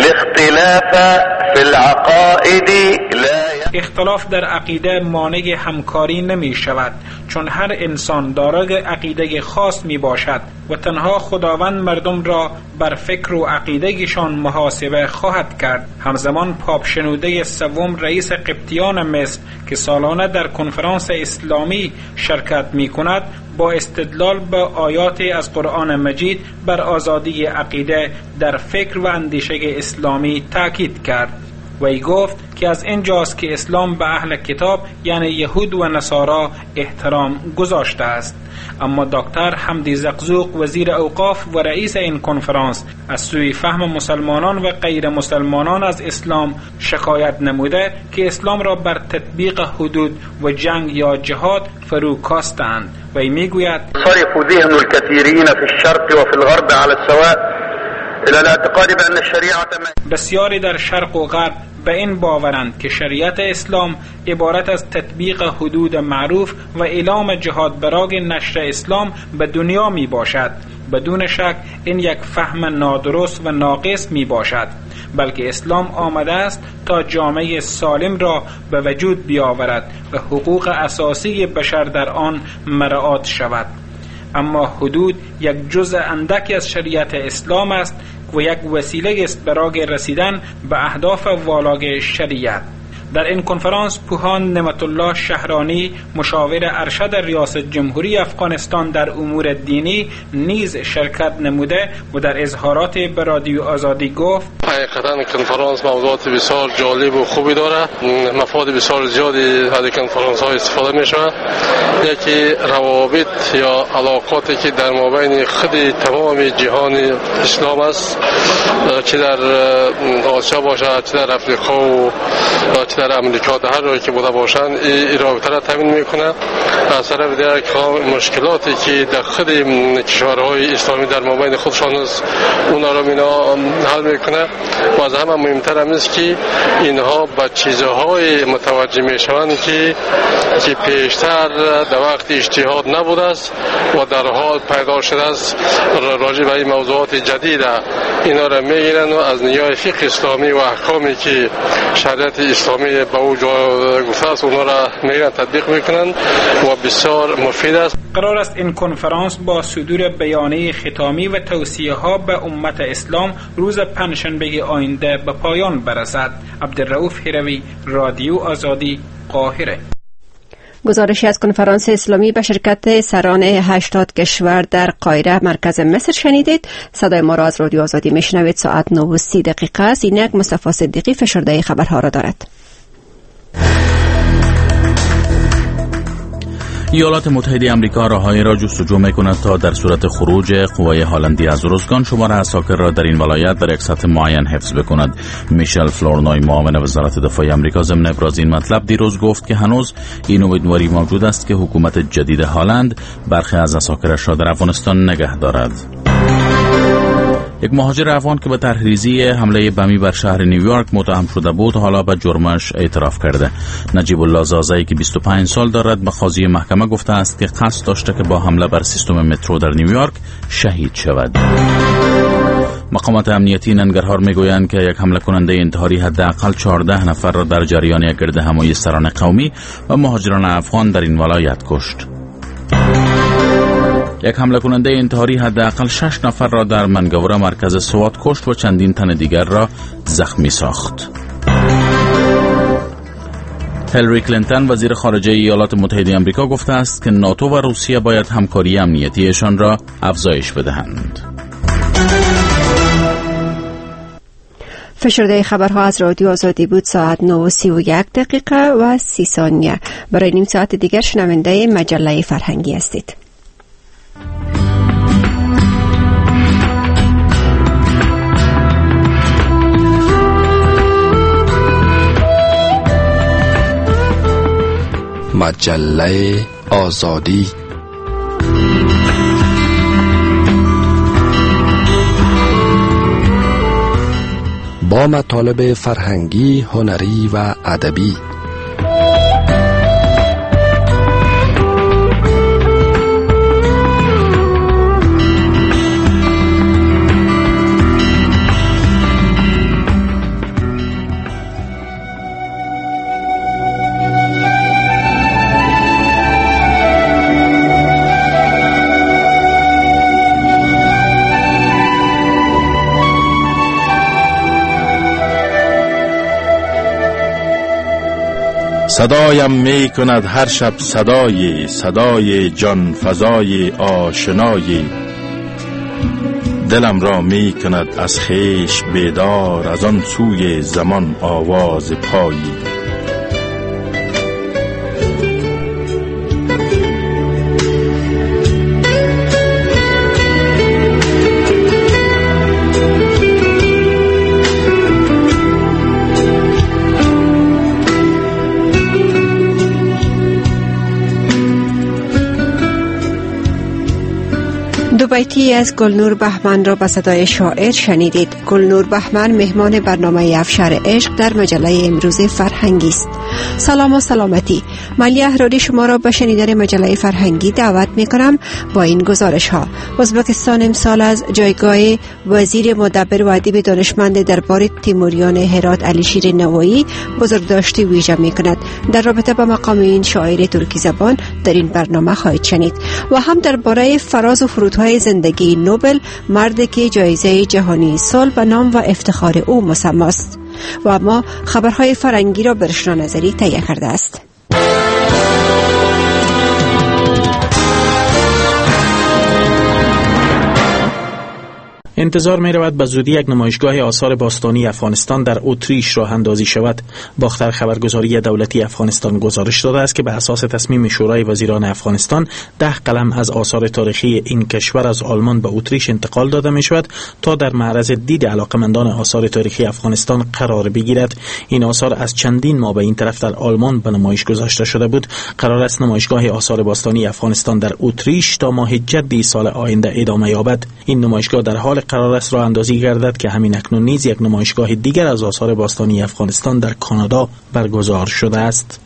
الاختلاف فی العقائد لا اختلاف در عقیده مانع همکاری نمی شود، چون هر انسان دارای عقیده خاص می باشد و تنها خداوند مردم را بر فکر و عقیدهشان محاسبه خواهد کرد. همزمان پاپ شنوده سوم رئیس قبطیان مصر که سالانه در کنفرانس اسلامی شرکت می کند با استدلال به آیات از قرآن مجید بر آزادی عقیده در فکر و اندیشه اسلامی تاکید کرد. وی گفت که از اینجاست که اسلام به اهل کتاب یعنی یهود و نصارا احترام گذاشته است. اما دکتر حمدی زقزوق وزیر اوقاف و رئیس این کنفرانس از سوی فهم مسلمانان و غیر مسلمانان از اسلام شکایت نموده که اسلام را بر تطبیق حدود و جنگ یا جهاد فرو کاستند. وی میگوید: صرفوا ذهن الكثيرين في الشرق وفي الغرب على السواء الى الاعتقاد بان الشريعه. بسیاری در شرق و غرب به این باورند که شریعت اسلام عبارت از تطبیق حدود معروف و اعلام جهاد برای نشر اسلام به دنیا می باشد. بدون شک این یک فهم نادرست و ناقص می باشد، بلکه اسلام آمده است تا جامعه سالم را به وجود بیاورد و حقوق اساسی بشر در آن مراعات شود. اما حدود یک جزء اندکی از شریعت اسلام است و یک وسیله است برای رسیدن به اهداف والای شریعت. در این کنفرانس پوهان نعمت الله شهرانی مشاور ارشد ریاست جمهوری افغانستان در امور دینی نیز شرکت نموده و در اظهارات به رادیو آزادی گفت: حقیقتا کنفرانس موضوعات بسیار جالب و خوبی داره، مفاد بسیار زیادی از کنفرانس ها استفاده می شود. یکی روابط یا علاقاتی که در مابین خود تمام جهان اسلام است، چه در آسیا باشد، چه در افریقا و چه در امریکا، در هر جایی که بوده باشند این رابطه را تامین میکنه. از طرف دیگر مشکلاتی که در خود کشورهای اسلامی در مابین خودشان است اونا را مینا حل میکنه و از همه مهمتر هم است که اینها به چیزهای متوجه میشوند که که پیشتر در وقت اجتهاد نبوده است و در حال پیدا شده است. راجع به این موضوعات جدید اینا را میگیرن و از نیای فقه اسلامی و احکامی که شریعت اسلامی برنامه به او گفته است اونا را میرن تطبیق میکنند و بسیار مفید است. قرار است این کنفرانس با صدور بیانیه ختامی و توصیه ها به امت اسلام روز پنجشنبه آینده به پایان برسد. عبدالرؤوف هروی، رادیو آزادی، قاهره. گزارشی از کنفرانس اسلامی به شرکت سران هشتاد کشور در قاهره مرکز مصر شنیدید. صدای ما را از رادیو آزادی میشنوید. ساعت نه و سی دقیقه است. اینک مصطفی صدیقی فشرده خبرها را دارد. ایالات متحده آمریکا راههایی را جستجو می‌کند تا در صورت خروج قوای هالندی از ارزگان شمار عساکر را در این ولایت در یک سطح معین حفظ بکند. میشل فلورنوی معاون وزارت دفاع آمریکا ضمن ابراز این مطلب دیروز گفت که هنوز این امیدواری موجود است که حکومت جدید هالند برخی از عساکرش را در افغانستان نگه دارد. یک مهاجر افغان که به طرحریزی حمله بمی بر شهر نیویورک متهم شده بود حالا به جرمش اعتراف کرده. نجیب الله زازایی که بیست و پنج سال دارد به قاضی محکمه گفته است که قصد داشته که با حمله بر سیستم مترو در نیویورک شهید شود. مقامات امنیتی ننگرهار میگویند که یک حمله کننده انتحاری حداقل چهارده نفر را در جریان یک گردهمایی سران قومی و مهاجران افغان در این ولایت کشت. یک حمله کننده انتحاری حداقل شش نفر را در منگورا مرکز سوات کشت و چندین تن دیگر را زخمی ساخت. هیلاری کلینتون وزیر خارجه ایالات متحده آمریکا گفته است که ناتو و روسیه باید همکاری امنیتیشان را افزایش بدهند. فشرده خبرها از رادیو آزادی بود. ساعت نه و سی و یک دقیقه و سی ثانیه. برای نیم ساعت دیگر شنونده مجله فرهنگی هستید. مجله آزادی. با مطالب فرهنگی، هنری و ادبی. صدایم می کند هر شب صدای صدای جان فضای آشنای، دلم را می کند از خویش بیدار، از آن سوی زمان آواز پایی. دو بیتی از گلنور بهمن را به صدای شاعر شنیدید. گلنور بهمن مهمان برنامه افشار عشق در مجله امروز فرهنگی است. سلام و سلامتی. ملی احراری شما را به شنیدن مجله فرهنگی دعوت می کنم. با این گزارش ها: ازبکستان امسال از جایگاه وزیر مدبر و ادیب دانشمند دربار تیموریان هرات علیشیر نوایی بزرگداشتی ویژه می کند. در رابطه با مقام این شاعر ترکی زبان در این برنامه خواهید شنید و هم درباره فراز و فرودهای زندگی نوبل، مردی که جایزه جهانی صلح به نام و افتخار او مسمی است. و اما خبرهای فرنگی را برشنا نظری تهیه کرده است. انتظار می رود به زودی یک نمایشگاه آثار باستانی افغانستان در اتریش راه اندازی شود. باختر خبرگزاری دولتی افغانستان گزارش داده است که به اساس تصمیم شورای وزیران افغانستان ده قلم از آثار تاریخی این کشور از آلمان به اتریش انتقال داده می شود تا در معرض دید علاقمندان آثار تاریخی افغانستان قرار بگیرد. این آثار از چندین ماه به این طرف در آلمان به نمایش گذاشته شده بود. قرار است نمایشگاه آثار باستانی افغانستان در اتریش تا ماه جدی سال آینده ادامه یابد. این نمایشگاه در حال قرار است راه اندازی گردد که همین اکنون نیز یک نمایشگاه دیگر از آثار باستانی افغانستان در کانادا برگزار شده است.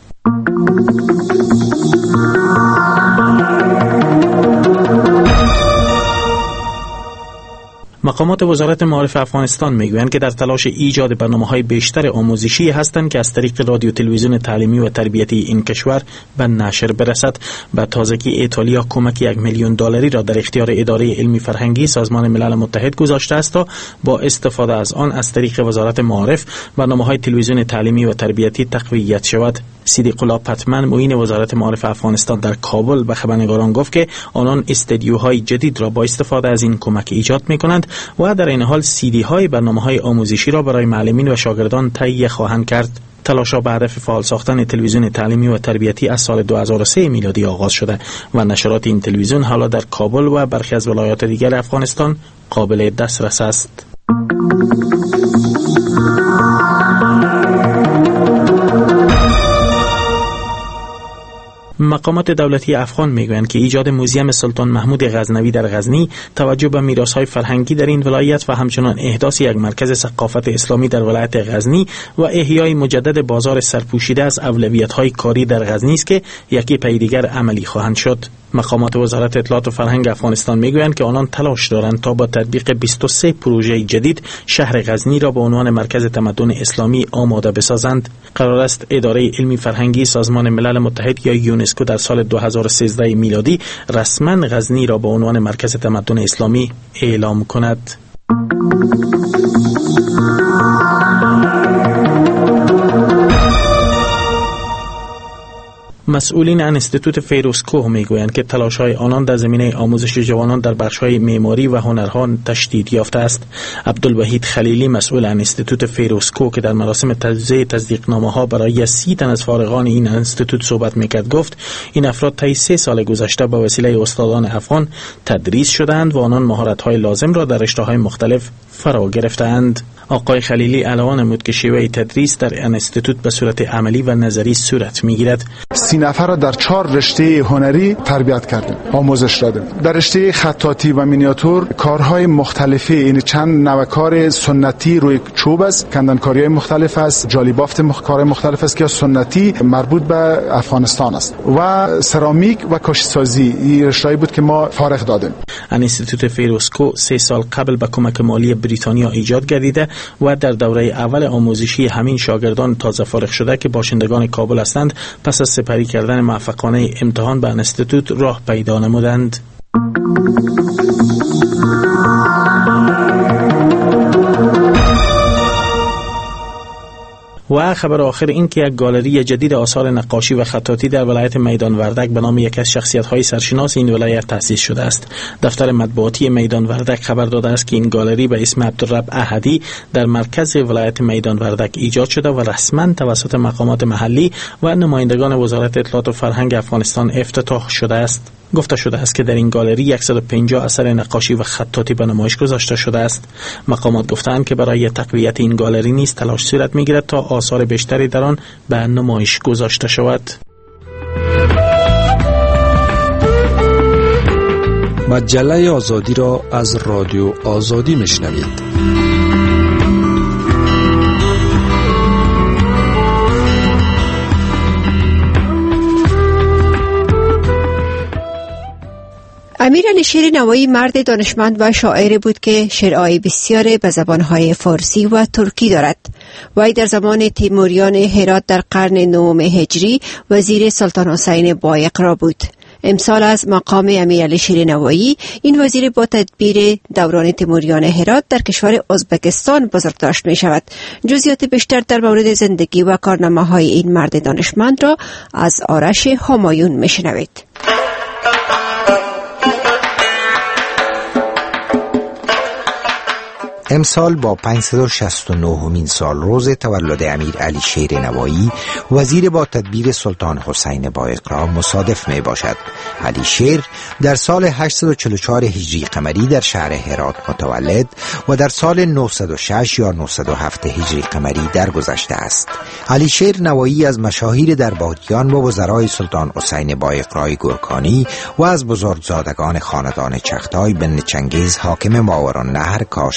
مقامات وزارت معارف افغانستان میگویند که در تلاش ایجاد برنامه‌های بیشتر آموزشی هستند که از طریق رادیو تلویزیون تعلیمی و تربیتی این کشور به نشر برسد. به تازگی ایتالیا کمک یک میلیون دلاری را در اختیار اداره علمی فرهنگی سازمان ملل متحد گذاشته است تا با استفاده از آن از طریق وزارت معارف برنامه‌های تلویزیون تعلیمی و تربیتی تقویت شود. صدیق الله پتمن معین وزارت معارف افغانستان در کابل به خبرنگاران گفت که آنان استدیوهای جدید را با استفاده از این کمک ایجاد می‌کنند و در این حال سیدی‌های برنامه‌های آموزشی را برای معلمین و شاگردان تهیه خواهند کرد. تلاش‌ها به هدف فعال ساختن تلویزیون تعلیمی و تربیتی از سال دو هزار و سه میلادی آغاز شده و نشرات این تلویزیون حالا در کابل و برخی از ولایات دیگر افغانستان قابل دسترس است. مقامات دولتی افغان میگویند که ایجاد موزیم سلطان محمود غزنوی در غزنی، توجه به میراث‌های فرهنگی در این ولایت و همچنان احداث یک مرکز ثقافت اسلامی در ولایت غزنی و احیای مجدد بازار سرپوشیده از اولویت‌های کاری در غزنی است که یکی پی دیگر عملی خواهند شد. مقامات وزارت اطلاعات و فرهنگ افغانستان میگویند که آنان تلاش دارند تا با تطبیق بیست و سه پروژه جدید شهر غزنی را به عنوان مرکز تمدن اسلامی آماده بسازند. قرار است اداره علمی فرهنگی سازمان ملل متحد یا یونسکو در سال دو هزار و سیزده میلادی رسما غزنی را به عنوان مرکز تمدن اسلامی اعلام کند. مسئولین انستیتوت فیروزکوه میگویند که تلاش‌های آنان در زمینه آموزش جوانان در بخش‌های معماری و هنرها تشدید یافته است. عبدالوحید خلیلی مسئول انستیتوت فیروزکوه که در مراسم توزیع تصدیقنامه‌ها برای سی تن از فارغان این انستیتوت صحبت میکرد گفت این افراد طی سه سال گذشته به وسیله استادان افغان تدریس شدند و آنان مهارت‌های لازم را در رشته‌های مختلف فرا گرفتند. آقای خلیلی علاوه نمود که شیوه تدریس در انستیتوت به صورت عملی و نظری صورت میگیرد. سی نفر را در چهار رشته هنری تربیت کردیم، آموزش دادیم. در رشته خطاطی و مینیاتور کارهای مختلفی، این چند نوع کار سنتی روی چوب است، کندنکاری‌های مختلف است، جالیبافت مخ... کار مختلف است که سنتی مربوط به افغانستان است و سرامیک و کاشی‌سازی این رشته‌ای بود که ما فارغ دادیم. انستیتوت فیروزکو سه سال قبل با کمک مالی بریتانیا ایجاد گردیده و در دوره اول آموزشی همین شاگردان تازه فارغ شده که باشندگان کابل هستند پس از سپری کردن موفقانه امتحان به انستیتوت راه پیدا نمودند. و خبر آخر این که یک گالری جدید آثار نقاشی و خطاطی در ولایت میدان وردک به نام یک از شخصیت‌های سرشناس این ولایت تأسیس شده است. دفتر مطبوعاتی میدان وردک خبر داده است که این گالری به اسم عبدالرب احدی در مرکز ولایت میدان وردک ایجاد شده و رسما توسط مقامات محلی و نمایندگان وزارت اطلاعات و فرهنگ افغانستان افتتاح شده است. گفته شده است که در این گالری صد و پنجاه اثر نقاشی و خطاطی به نمایش گذاشته شده است. مقامات گفتند که برای تقویت این گالری نیز تلاش صورت می‌گیرد تا آثار بیشتری در آن به نمایش گذاشته شود. مجله آزادی را از رادیو آزادی میشنوید. امیر علی شیر نوایی مرد دانشمند و شاعری بود که شعرهای بسیاری به زبانهای فارسی و ترکی دارد. وی در زمان تیموریان هرات در قرن نهم هجری وزیر سلطان حسین بایقرا بود. امسال از مقام امیر علی شیر نوایی این وزیر با تدبیر دوران تیموریان هرات در کشور ازبکستان بزرگداشت می شود. جزئیات بیشتر در مورد زندگی و کارنامه‌های این مرد دانشمند را از آرش همایون می شنوید. امسال با پانصد و شصت و نهمین سال روز تولد امیر علی شیر نوایی وزیر با تدبیر سلطان حسین بایقرا مصادف می باشد. علی شیر در سال هشتصد و چهل و چهار هجری قمری در شهر هرات متولد و در سال نهصد و شش یا نهصد و هفت هجری قمری درگذشته است. علی شیر نوایی از مشاهیر درباریان و وزرای سلطان حسین بایقرای گورکانی و از بزرگزادگان خاندان چغتای بن چنگیز حاکم ماوراءالنهر کاشغر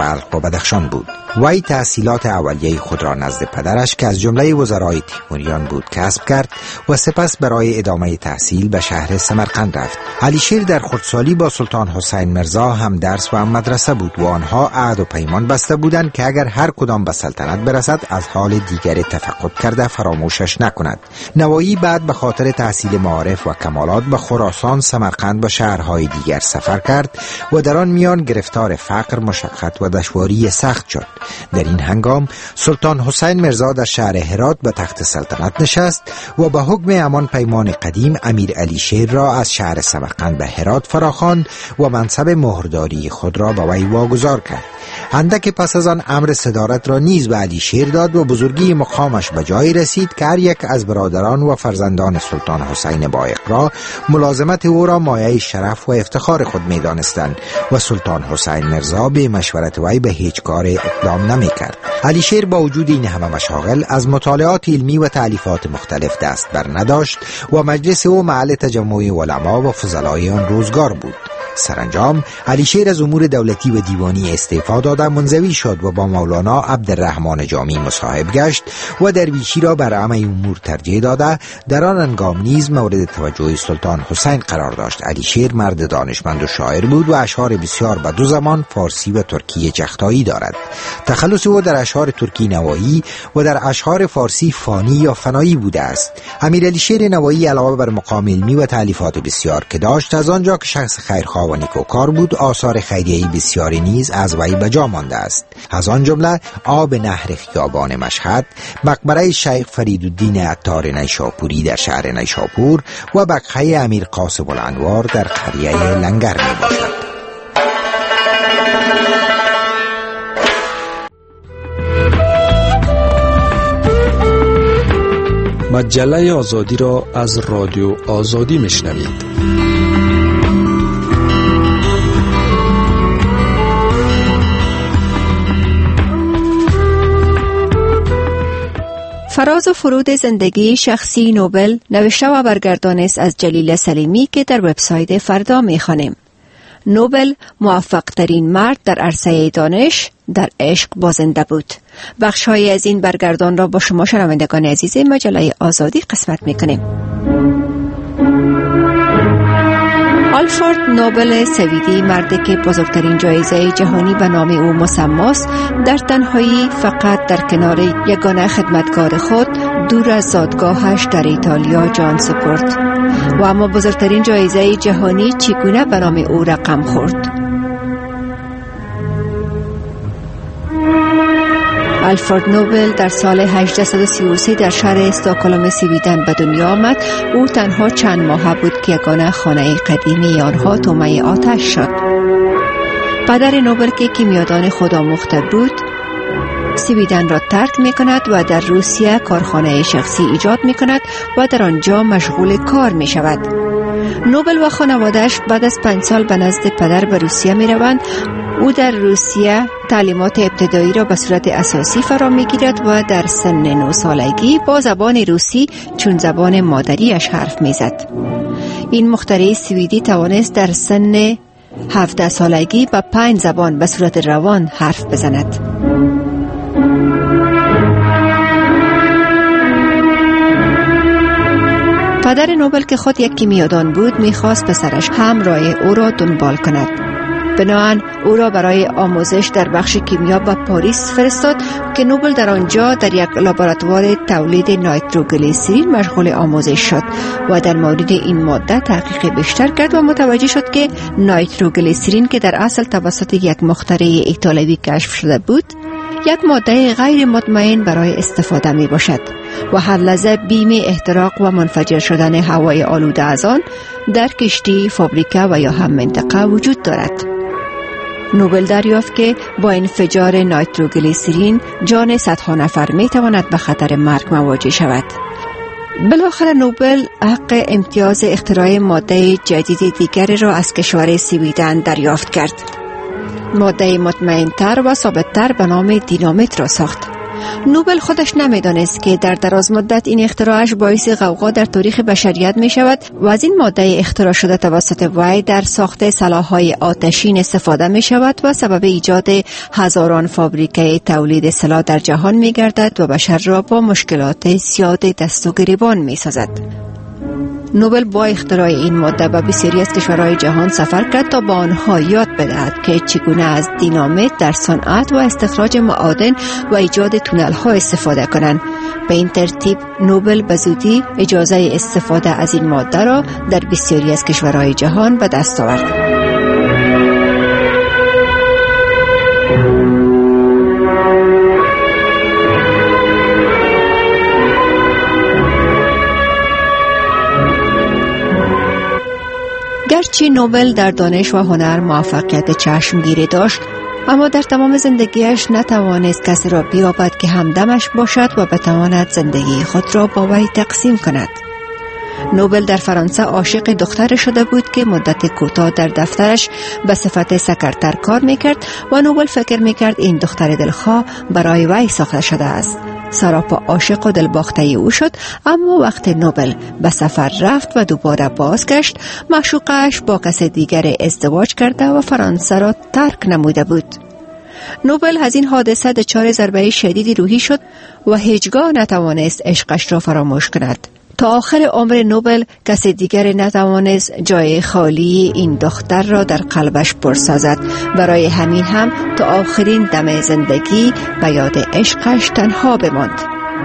بلخ و بدخشان بود. وی تحصیلات اولیه خود را نزد پدرش که از جمله وزرای تیموریان بود کسب کرد و سپس برای ادامه تحصیل به شهر سمرقند رفت. علی شیر در خردسالی با سلطان حسین مرزا هم درس و هم مدرسه بود و آنها عهد و پیمان بسته بودند که اگر هر کدام به سلطنت برسد از حال دیگر تفقد کرده فراموشش نکند. نوایی بعد به خاطر تحصیل معارف و کمالات به خراسان، سمرقند و شهرهای دیگر سفر کرد و در آن میان گرفتار فقر، مشقت و دشواری سخت شد. در این هنگام سلطان حسین مرزا در شهر هرات به تخت سلطنت نشست و به حکم همان پیمان قدیم امیر علی شیر را از شهر سمرقند به هرات فراخواند و منصب مهرداری خود را به وی واگذار کرد. اندک پس از آن امر صدارت را نیز به علی شیر داد و بزرگی مقامش به جای رسید که هر یک از برادران و فرزندان سلطان حسین با اقرا ملازمت او را مایه شرف و افتخار خود می دانستند و سلطان حسین مرزا به مشورت وی به هیچ کار اقدام نمی کرد. علی شیر با وجود این همه مشاغل از مطالعات علمی و تالیفات مختلف دست بر نداشت و مجلس او محل تجمع علما و فضلای آن روزگار بود. سرانجام علی شیر از امور دولتی و دیوانی استعفا داده منزوی شد و با مولانا عبدالرحمن جامی مصاحب گشت و درویشی را بر همه امور ترجیح داده در آن هنگام نیز مورد توجه سلطان حسین قرار داشت. علی شیر مرد دانشمند و شاعر بود و اشعار بسیار به دو زبان فارسی و ترکی جختایی دارد. تخلص او در اشعار ترکی نوایی و در اشعار فارسی فانی یا فنایی بوده است. امیر علی شیر نوایی علاوه بر مقام علمی و تالیفات بسیار که داشت، از آنجا که شخص خیرخواه و نیکوکار بود، آثار خیریه‌ای بسیاری نیز از وی به جا مانده است. از آن جمله آب نهر خیابان مشهد، مقبره شیخ فریدالدین عطار نیشاپوری در شهر نیشاپور و بقعه امیر قاسم الانوار در قریه لنگر می باشد. مجله آزادی را از رادیو آزادی میشنوید. فراز و فرود زندگی شخصی نوبل نوشته و برگردان است از جلیل سلیمی که در وبسایت فردا می‌خوانیم. نوبل موفق ترین مرد در عرصه دانش در عشق بازنده بود. بخش‌های از این برگردان را با شما شنوندگان عزیز مجله آزادی قسمت می‌کنیم. آلفرد نوبل سویدی، مردی که بزرگترین جایزه جهانی به نام او مسماست، در تنهایی فقط در کنار یگانه خدمتگار خود دور از زادگاهش در ایتالیا جان سپرد. و اما بزرگترین جایزه جهانی چگونه به نام او رقم خورد؟ آلفرد نوبل در سال هجده و سی و سه در شهر استکهلم سویدن به دنیا آمد. او تنها چند ماه بود که یگانه خانه قدیمی آنها طعمه آتش شد. پدر نوبل که کیمیادان خودآموخته بود، سویدن را ترک می کند و در روسیه کارخانه شخصی ایجاد می کند و در آنجا مشغول کار می شود. نوبل و خانواده‌اش بعد از پنج سال به نزد پدر به روسیه می روند. او در روسیه تعلیمات ابتدایی را به صورت اساسی فرا می‌گیرد و در سن نه سالگی با زبان روسی چون زبان مادریش حرف می‌زد. این مخترع سویدی توانست در سن هفده سالگی با پنج زبان به صورت روان حرف بزند. پدر نوبل که خود یک کیمیادان بود می‌خواست پسرش همراه او را دنبال کند. بنابراین او را برای آموزش در بخش کیمیا به پاریس فرستاد که نوبل در آنجا در یک لابراتوار تولید نایتروگلیسرین مشغول آموزش شد و در مورد این ماده تحقیق بیشتر کرد و متوجه شد که نایتروگلیسرین که در اصل توسط یک مخترع ایتالیایی کشف شده بود، یک ماده غیر مطمئن برای استفاده می باشد و هر لحظه بیم احتراق و منفجر شدن هوای آلوده از آن در کشتی، فابریکه و یا هم منطقه وجود دارد. نوبل دریافت که با انفجار نایتروگلیسرین جان صدها نفر می تواند به خطر مرگ مواجه شود. بالاخره نوبل حق امتیاز اختراع ماده جدید دیگری را از کشور سویدن دریافت کرد. ماده مطمئن‌تر و ثابت‌تر به نام دینامیت را ساخت. نوبل خودش نمیدانست که در دراز مدت این اختراعش باعث غوغا در تاریخ بشریت می شود و از این ماده اختراع شده توسط وی در ساخت سلاح‌های آتشین استفاده می شود و سبب ایجاد هزاران فابریکه تولید سلاح در جهان می گردد و بشر را با مشکلات زیاد دست و گریبان می سازد. نوبل با اختراع این ماده به بسیاری از کشورهای جهان سفر کرد تا با آنها یاد بدهد که چگونه از دینامیت در صنعت و استخراج معادن و ایجاد تونل ها استفاده کنند. به این ترتیب نوبل به زودی اجازه استفاده از این ماده را در بسیاری از کشورهای جهان به دست آورد. گرچه نوبل در دانش و هنر موفقیت چشمگیری داشت، اما در تمام زندگیش نتوانست کسی را بیابد که همدمش باشد و بتواند زندگی خود را با وی تقسیم کند. نوبل در فرانسه عاشق دختر شده بود که مدت کوتاه در دفترش به صفت سکرتر کار میکرد و نوبل فکر میکرد این دختر دلخواه برای وی ساخته شده است. سراپا عاشق و دلباخته او شد، اما وقت نوبل به سفر رفت و دوباره بازگشت، معشوقش با کس دیگر ازدواج کرده و فرانسه را ترک نموده بود. نوبل از این حادثه دچار ضربه شدیدی روحی شد و هیچگاه نتوانست عشقش را فراموش کند. تا آخر عمر نوبل کسی دیگر نتوانست جای خالی این دختر را در قلبش پر سازد. برای همین هم تا آخرین دم زندگی به یاد عشقش تنها بماند.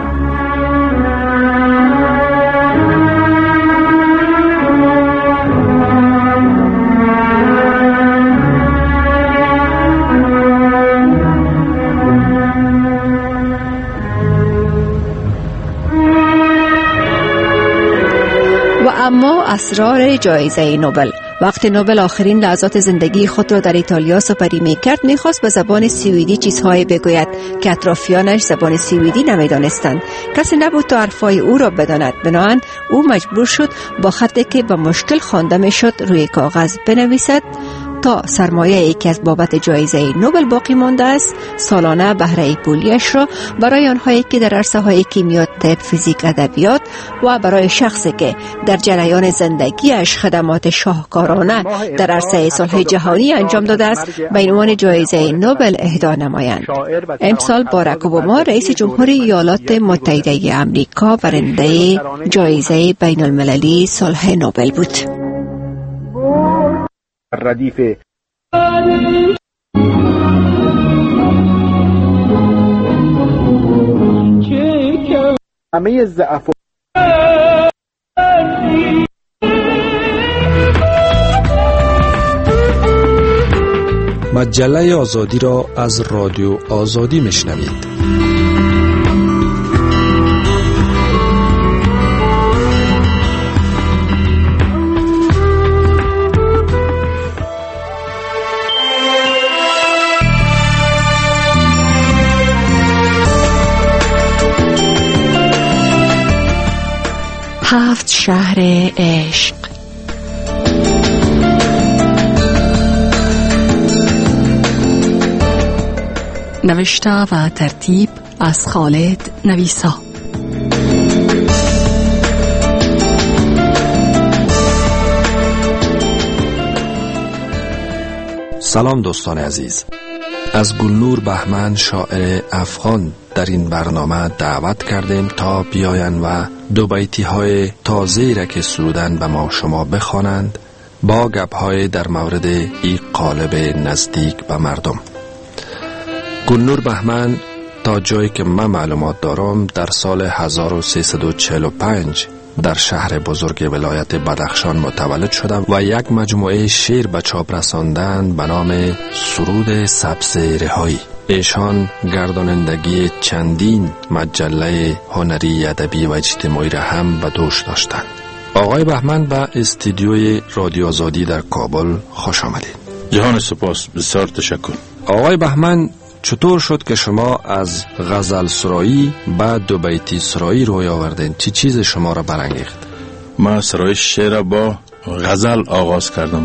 اما اسرار جایزه نوبل. وقت نوبل آخرین لحظات زندگی خود را در ایتالیا سپری می‌کرد، می‌خواست به زبان سوئدی چیزهای بگوید که اطرافیانش زبان سوئدی نمی‌دانستند. کسی نبود تا حرفای او را بداند. بنابراین او مجبور شد با خطی که به مشکل خوانده می‌شد روی کاغذ بنویسد تا سرمایه ای که از بابت جایزه نوبل باقی مانده است سالانه بهره پولیش را برای آنهایی که در عرصه های کیمیا، طب، فیزیک، ادبیات و برای شخصی که در جریان زندگیش خدمات شاهکارانه در عرصه صلح جهانی انجام داده است به عنوان جایزه نوبل اهدا نمایند. امسال باراک اوباما رئیس جمهوری ایالات متحده آمریکا برنده جایزه بین المللی صلح نوبل بود. ردیف همه ضعف مجله آزادی را از رادیو آزادی میشنوید. هفت شهر عشق. نوشته و ترتیب از خالد نویسا. سلام دوستان عزیز، از گلنور بهمن شاعر افغان در این برنامه دعوت کردیم تا بیاین و دو بیتی های تازه را که سرودن به ما شما بخوانند با گپ های در مورد این قالب نزدیک به مردم. گلنور بهمن تا جایی که من معلومات دارم در سال هزار و سیصد و چهل و پنج در شهر بزرگ ولایت بدخشان متولد شدم و یک مجموعه شعر به چاپ رساندن به نام سرود سبز رهایی. ایشان گردانندگی چندین مجله هنری، ادبی و اجتماعی را هم به دوش داشتند. آقای بهمن به استودیوی رادیو آزادی در کابل خوش آمدید. جهان سپاس، بسیار تشکر. آقای بهمن، چطور شد که شما از غزل سرایی به دو بیتی سرایی روی آوردین؟ چی چیز شما را برانگیخت؟ من سرای شعر با غزل آغاز کردم.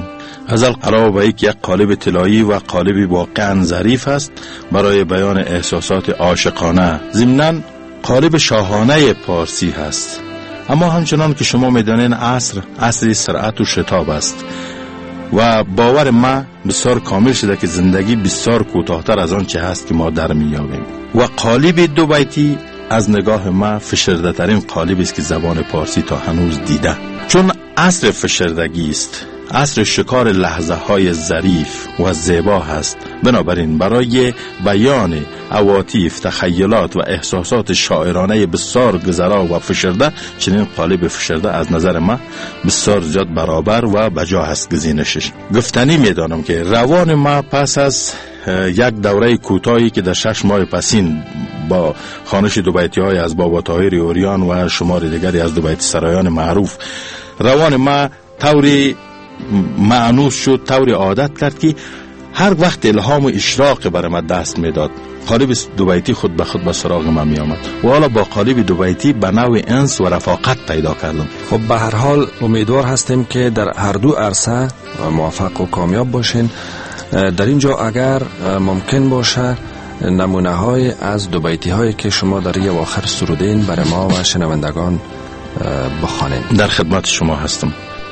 غزل قرار به یک قالب طلایی و قالبی واقعا ظریف است برای بیان احساسات عاشقانه. ضمناً قالب شاهانه پارسی هست. اما همچنان که شما میدانین عصر عصر سرعت و شتاب است و باور ما بسیار کامل شده که زندگی بسیار کوتاه‌تر از آن چه هست که ما در میابیم و قالب دو بیتی از نگاه ما فشرده ترین قالب است که زبان پارسی تا هنوز دیده، چون عصر فشردگی است، عصر شکار لحظه های ظریف و زیبا هست. بنابراین برای بیان عواطف، تخیلات و احساسات شاعرانه بسیار گذرا و فشرده، چنین قالب فشرده از نظر ما بسیار زیاد برابر و بجا هست گزینشش. گفتنی میدانم که روان ما پس از یک دوره کوتاهی که در شش ماه پسین با خوانش دو بیتی های از بابا طاهر اوریان و شمار دیگری از دو بیت سرایان معروف، روان ما طوری معنوس شد، طوری عادت کرد که هر وقت الهام و اشراق برای من دست میداد، قالب دو بیتی خود به خود به سراغ من می آمد و حالا با قالب دو بیتی به نوع انس و رفاقت پیدا کردم. خب به هر حال امیدوار هستیم که در هر دو عرصه موفق و کامیاب باشین. در اینجا اگر ممکن باشه نمونه های از دو بیتی هایی که شما در یه آخر سرودین برای ما و شنوندگان بخوانین. در خدمت شما هستم.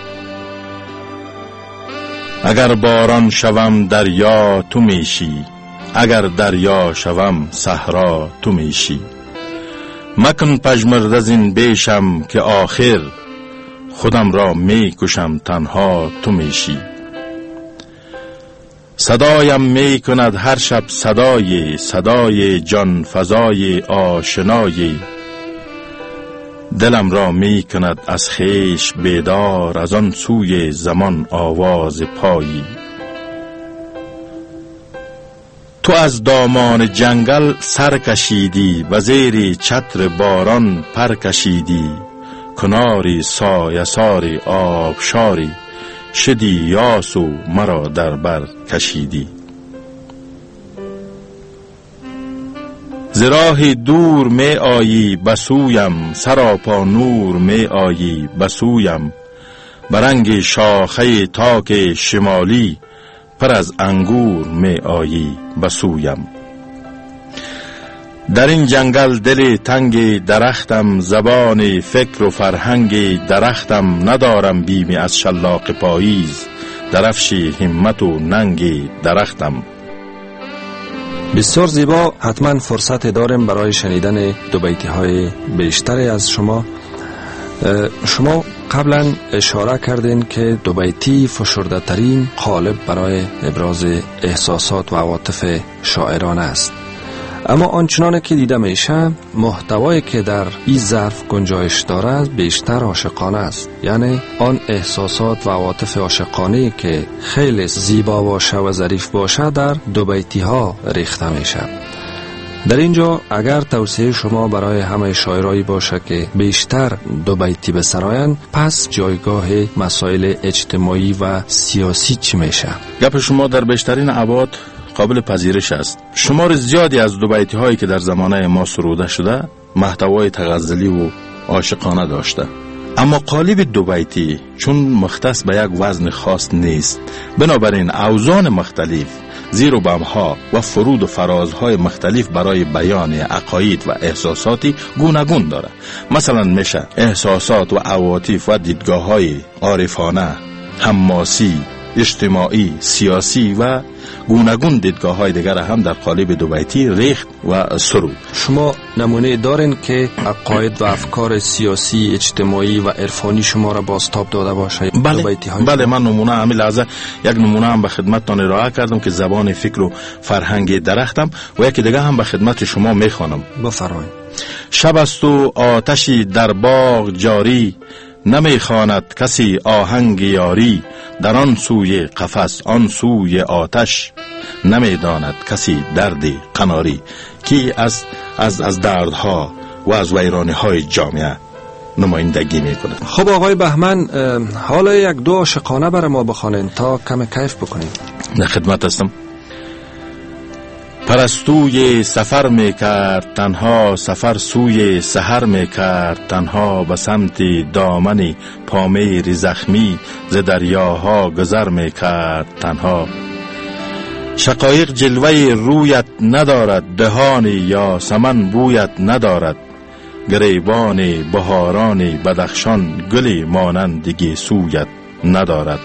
اگر باران شوم دریا تو میشی، اگر دریا شوم صحرا تو میشی. مکن پژمرده زین بیشم که آخر خودم را میکشم تنها تو میشی. صدایم میکند هر شب صدای صدای جان فزای آشنای. دلم را می کند از خیش بیدار از آن سوی زمان آواز پایی. تو از دامان جنگل سر کشیدی و زیر چتر باران پر کشیدی. کناری سایساری آبشاری شدی یاسو مرا در بر کشیدی. زراحی دور می آیی بسویم سراپا نور می آیی بسویم. برنگ شاخه تاک شمالی پر از انگور می آیی بسویم. در این جنگل دل تنگ درختم زبان فکر و فرهنگ درختم. ندارم بیمی از شلاق پاییز درفش همت و ننگ درختم. بسیار زیبا. حتما فرصت داریم برای شنیدن دو بیتی های بیشتری از شما. شما قبلا اشاره کردین که دو بیتی فشرده ترین قالب برای ابراز احساسات و عواطف شاعرانه است، اما آنچنان که دیده میشه محتوایی که در این ظرف گنجایش دارد بیشتر عاشقانه است، یعنی آن احساسات و عواطف عاشقانه که خیلی زیبا باشه و ظریف باشه در دو بیتی ها ریخته میشه. در اینجا اگر توصیه شما برای همه شاعرایی باشه که بیشتر دو بیتی بسراین، پس جایگاه مسائل اجتماعی و سیاسی چی میشه؟ گپ شما در بیشترین ابعاد قابل پذیرش است. شمار زیادی از دو بیتی هایی که در زمانه ما سروده شده محتوای تغزلی و عاشقانه داشته، اما قالب دو بیتی چون مختص به یک وزن خاص نیست، بنابراین اوزان مختلف، زیر و بمها و فرود و فرازهای مختلف برای بیان عقاید و احساساتی گوناگون داره. مثلا میشه احساسات و عواطف و دیدگاه های عارفانه، حماسی، اجتماعی، سیاسی و گوناگون دیدگاه های دیگر هم در قالب دو بیتی ریخت و سرود. شما نمونه دارین که عقاید و افکار سیاسی، اجتماعی و عرفانی شما را بازتاب داده باشه؟ بله, بله من نمونه همین لحظه یک نمونه هم به خدمتتان ارائه کردم که زبان فکر و فرهنگ درختم و یکی دیگه هم به خدمت شما میخوانم. بفرمایید. شب است و آتشی در باغ جاری، نمیخواند کسی آهنگ یاری. در آن سوی قفس آن سوی آتش، نمیداند کسی درد قناری. کی از از از دردها و از ویرانی های جامعه نمایندگی میکنه. خب آقای بهمن، حالا یک دو عاشقانه برای ما بخوانین تا کم کیف بکنیم. در خدمت هستم. پرستوی سفر می کرد تنها، سفر سوی سحر می کرد تنها، به سمت دامن پامیر زخمی ز دریاها گذر می کرد تنها. شقایق جلوه رویت ندارد، دهانی یا سمن بویت ندارد، گریبان بهاران بدخشان گلی مانندگی سویت ندارد.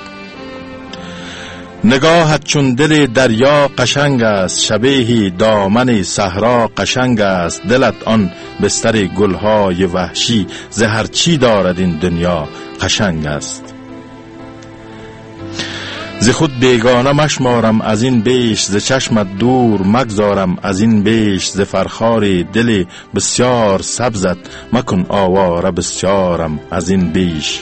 نگاهت چون دل دریا قشنگ است، شبیه دامن صحرا قشنگ است، دلت آن بستر گلهای وحشی ز هر چی دارد این دنیا قشنگ است. ز خود بیگانه مشمارم از این بیش، ز چشمت دور مگذارم از این بیش، ز فرخار دل بسیار سبزت مکن آواره بسیارم از این بیش.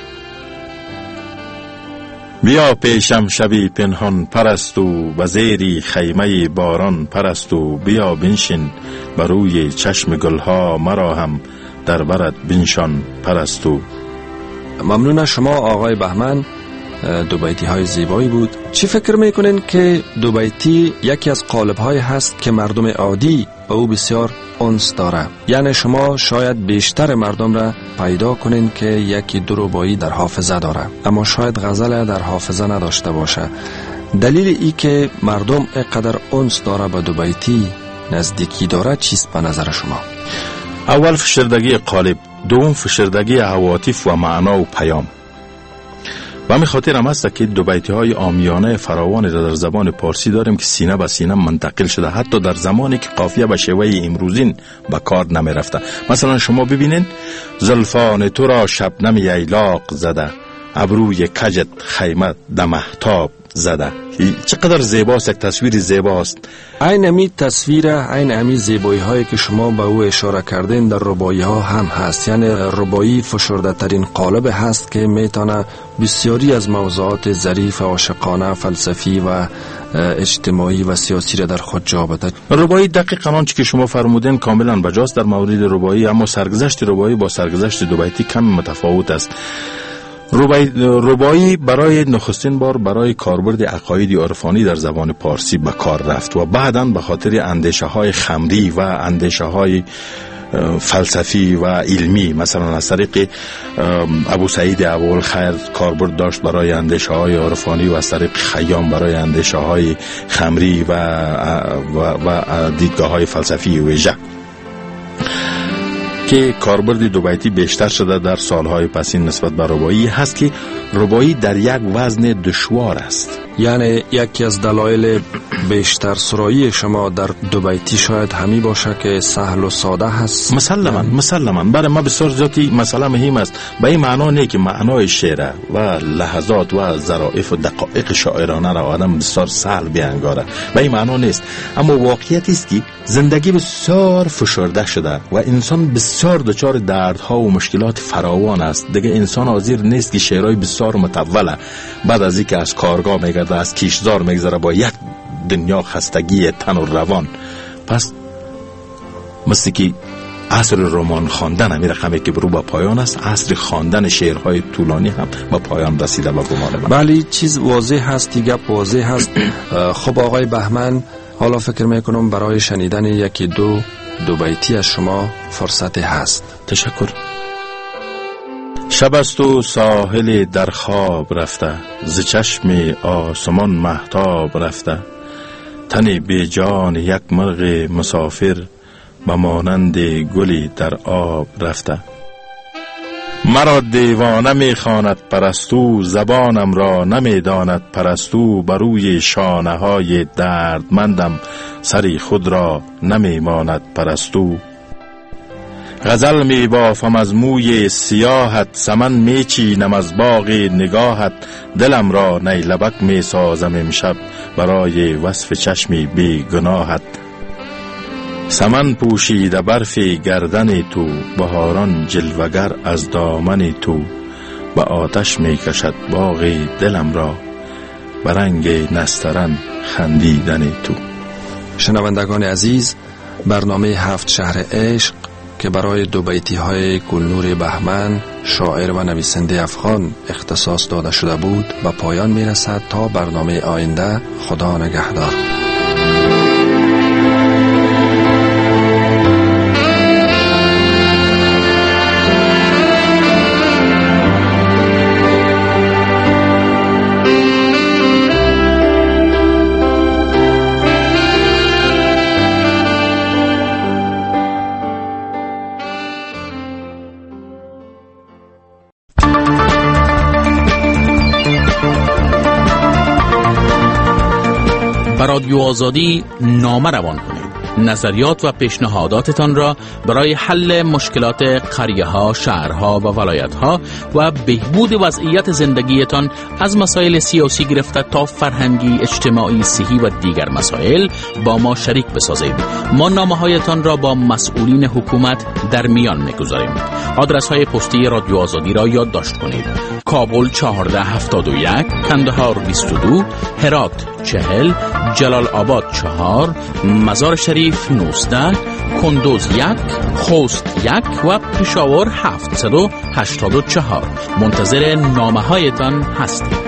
بیا پیشم شبی پنهان پرستو، و زیری خیمه باران پرستو، بیا بنشین بر روی چشم گلها مرا هم در برت بنشان پرستو. ممنون از شما آقای بهمن. دو بیتی های زیبایی بود. چی فکر میکنین که دو بیتی یکی از قالب های هست که مردم عادی به او بسیار انس داره؟ یعنی شما شاید بیشتر مردم را پیدا کنین که یکی دو ربایی در حافظه داره، اما شاید غزل در حافظه نداشته باشه. دلیل ای که مردم اینقدر انس داره به دو بیتی، نزدیکی داره، چیست به نظر شما؟ اول فشردگی قالب، دوم فشردگی عواطف و معنا و پیام. و همین خاطر هم هست که دو بیتی های عامیانه فراوانی در زبان پارسی داریم که سینه به سینه منتقل شده، حتی در زمانی که قافیه به شیوه امروزین به کار نمی رفته. مثلا شما ببینین زلفان تو را شبنم ییلاق زده، ابروی کجت خیمه دمهتاب زده. چقدر زیباست، یک تصویر زیباست. این امی تصویر، این امی زیبایی هایی که شما به او اشاره کردین در ربایی ها هم هست. یعنی ربایی فشرده ترین قالب هست که میتونه بسیاری از موضوعات ظریف، عاشقانه، فلسفی و اجتماعی و سیاسی را در خود جا بده. ربایی دقیقاً آنچه که شما فرمودین کاملا بجاست در مورد ربایی، اما سرگذشت ربایی با سرگذشت دو بیتی کم متفاوت است. ربایی برای نخستین بار برای کاربرد عقایدی عرفانی در زبان پارسی به کار رفت و بعداً به خاطر اندیشه های خمری و اندیشه های فلسفی و علمی، مثلا از طریق ابو سعید ابوالخیر کاربرد داشت برای اندیشه های عرفانی و از طریق خیام برای اندیشه های خمری و, و, و دیدگاه های فلسفی ویژه، که کاربرد دو بیتی بیشتر شده در سالهای پسین نسبت به ربایی هست که ربایی در یک وزن دشوار است. یعنی یکی از دلایل بیشتر سرایی شما در دو بیتی شاید همی باشه که سهل و ساده هست. مسلما مسلما برای ما بسیار زیادی مسئله مهم است. به این معنا نه که معنای شعر و لحظات و ظرافت و دقایق شاعرانه را آدم بسیار سهل بیانگاره، به این معنا نیست. اما واقعیت است که زندگی بسیار فشرده شده و انسان بسیار دچار دردها و مشکلات فراوان است. دیگه انسان حاضر نیست که شعرهای بسیار مطوله بعد از اینکه از کارگاه میگرده، از کیشزار میگذره با یک دنیا خستگی تن و روان. پس مثل که عصر رمان خواندن همین رقمی که برو با پایان است، عصر خواندن شعرهای طولانی هم با پایان رسیده با گمان من. بله، چیز واضح هست، دیگه واضح هست. خب آقای بهمن، حالا فکر میکنم برای شنیدن یکی دو دو بیتی از شما فرصت هست. تشکر. شب است و ساحل در خواب رفته، ز چشم آسمان مهتاب رفته، تن بی جان یک مرغ مسافر به مانند گلی در آب رفته. مرا دیوانه می خواند پرستو، زبانم را نمی داند پرستو، بر روی شانه های دردمندم سری خود را نمی ماند پرستو. غزل می بافم از موی سیاحت، سمن می چینم از باغ نگاهت، دلم را نیلبک می سازم امشب برای وصف چشمی بی گناهت. سمن پوشیده برف گردن تو، بهاران جلوگر از دامن تو، به آتش می کشد باغ دلم را، برنگ نسترن خندیدن تو. شنوندگان عزیز، برنامه هفت شهر عشق که برای دو بیتی های گلنور بهمن، شاعر و نویسنده افغان اختصاص داده شده بود به پایان می رسد. تا برنامه آینده، خدا نگهدار. به رادیو آزادی نامه روان کنید. نظریات و پیشنهاداتتان را برای حل مشکلات قریه‌ها، شهرها و ولایت‌ها و بهبود وضعیت زندگیتان از مسائل سیاسی گرفته تا فرهنگی، اجتماعی، صحی و دیگر مسائل با ما شریک بسازید. ما نامه‌هایتان را با مسئولین حکومت در میان می‌گذاریم. آدرس‌های پستی رادیو آزادی را یادداشت کنید: کابل چهارده هفتاد و یک، کندهار بیست و دو، هرات چهل، جلال آباد چهار، مزار شریف نوزده، کندوز یک، خوست یک و پشاور هفتصد و هشتاد و چهار. منتظر نامه هایتان هستیم.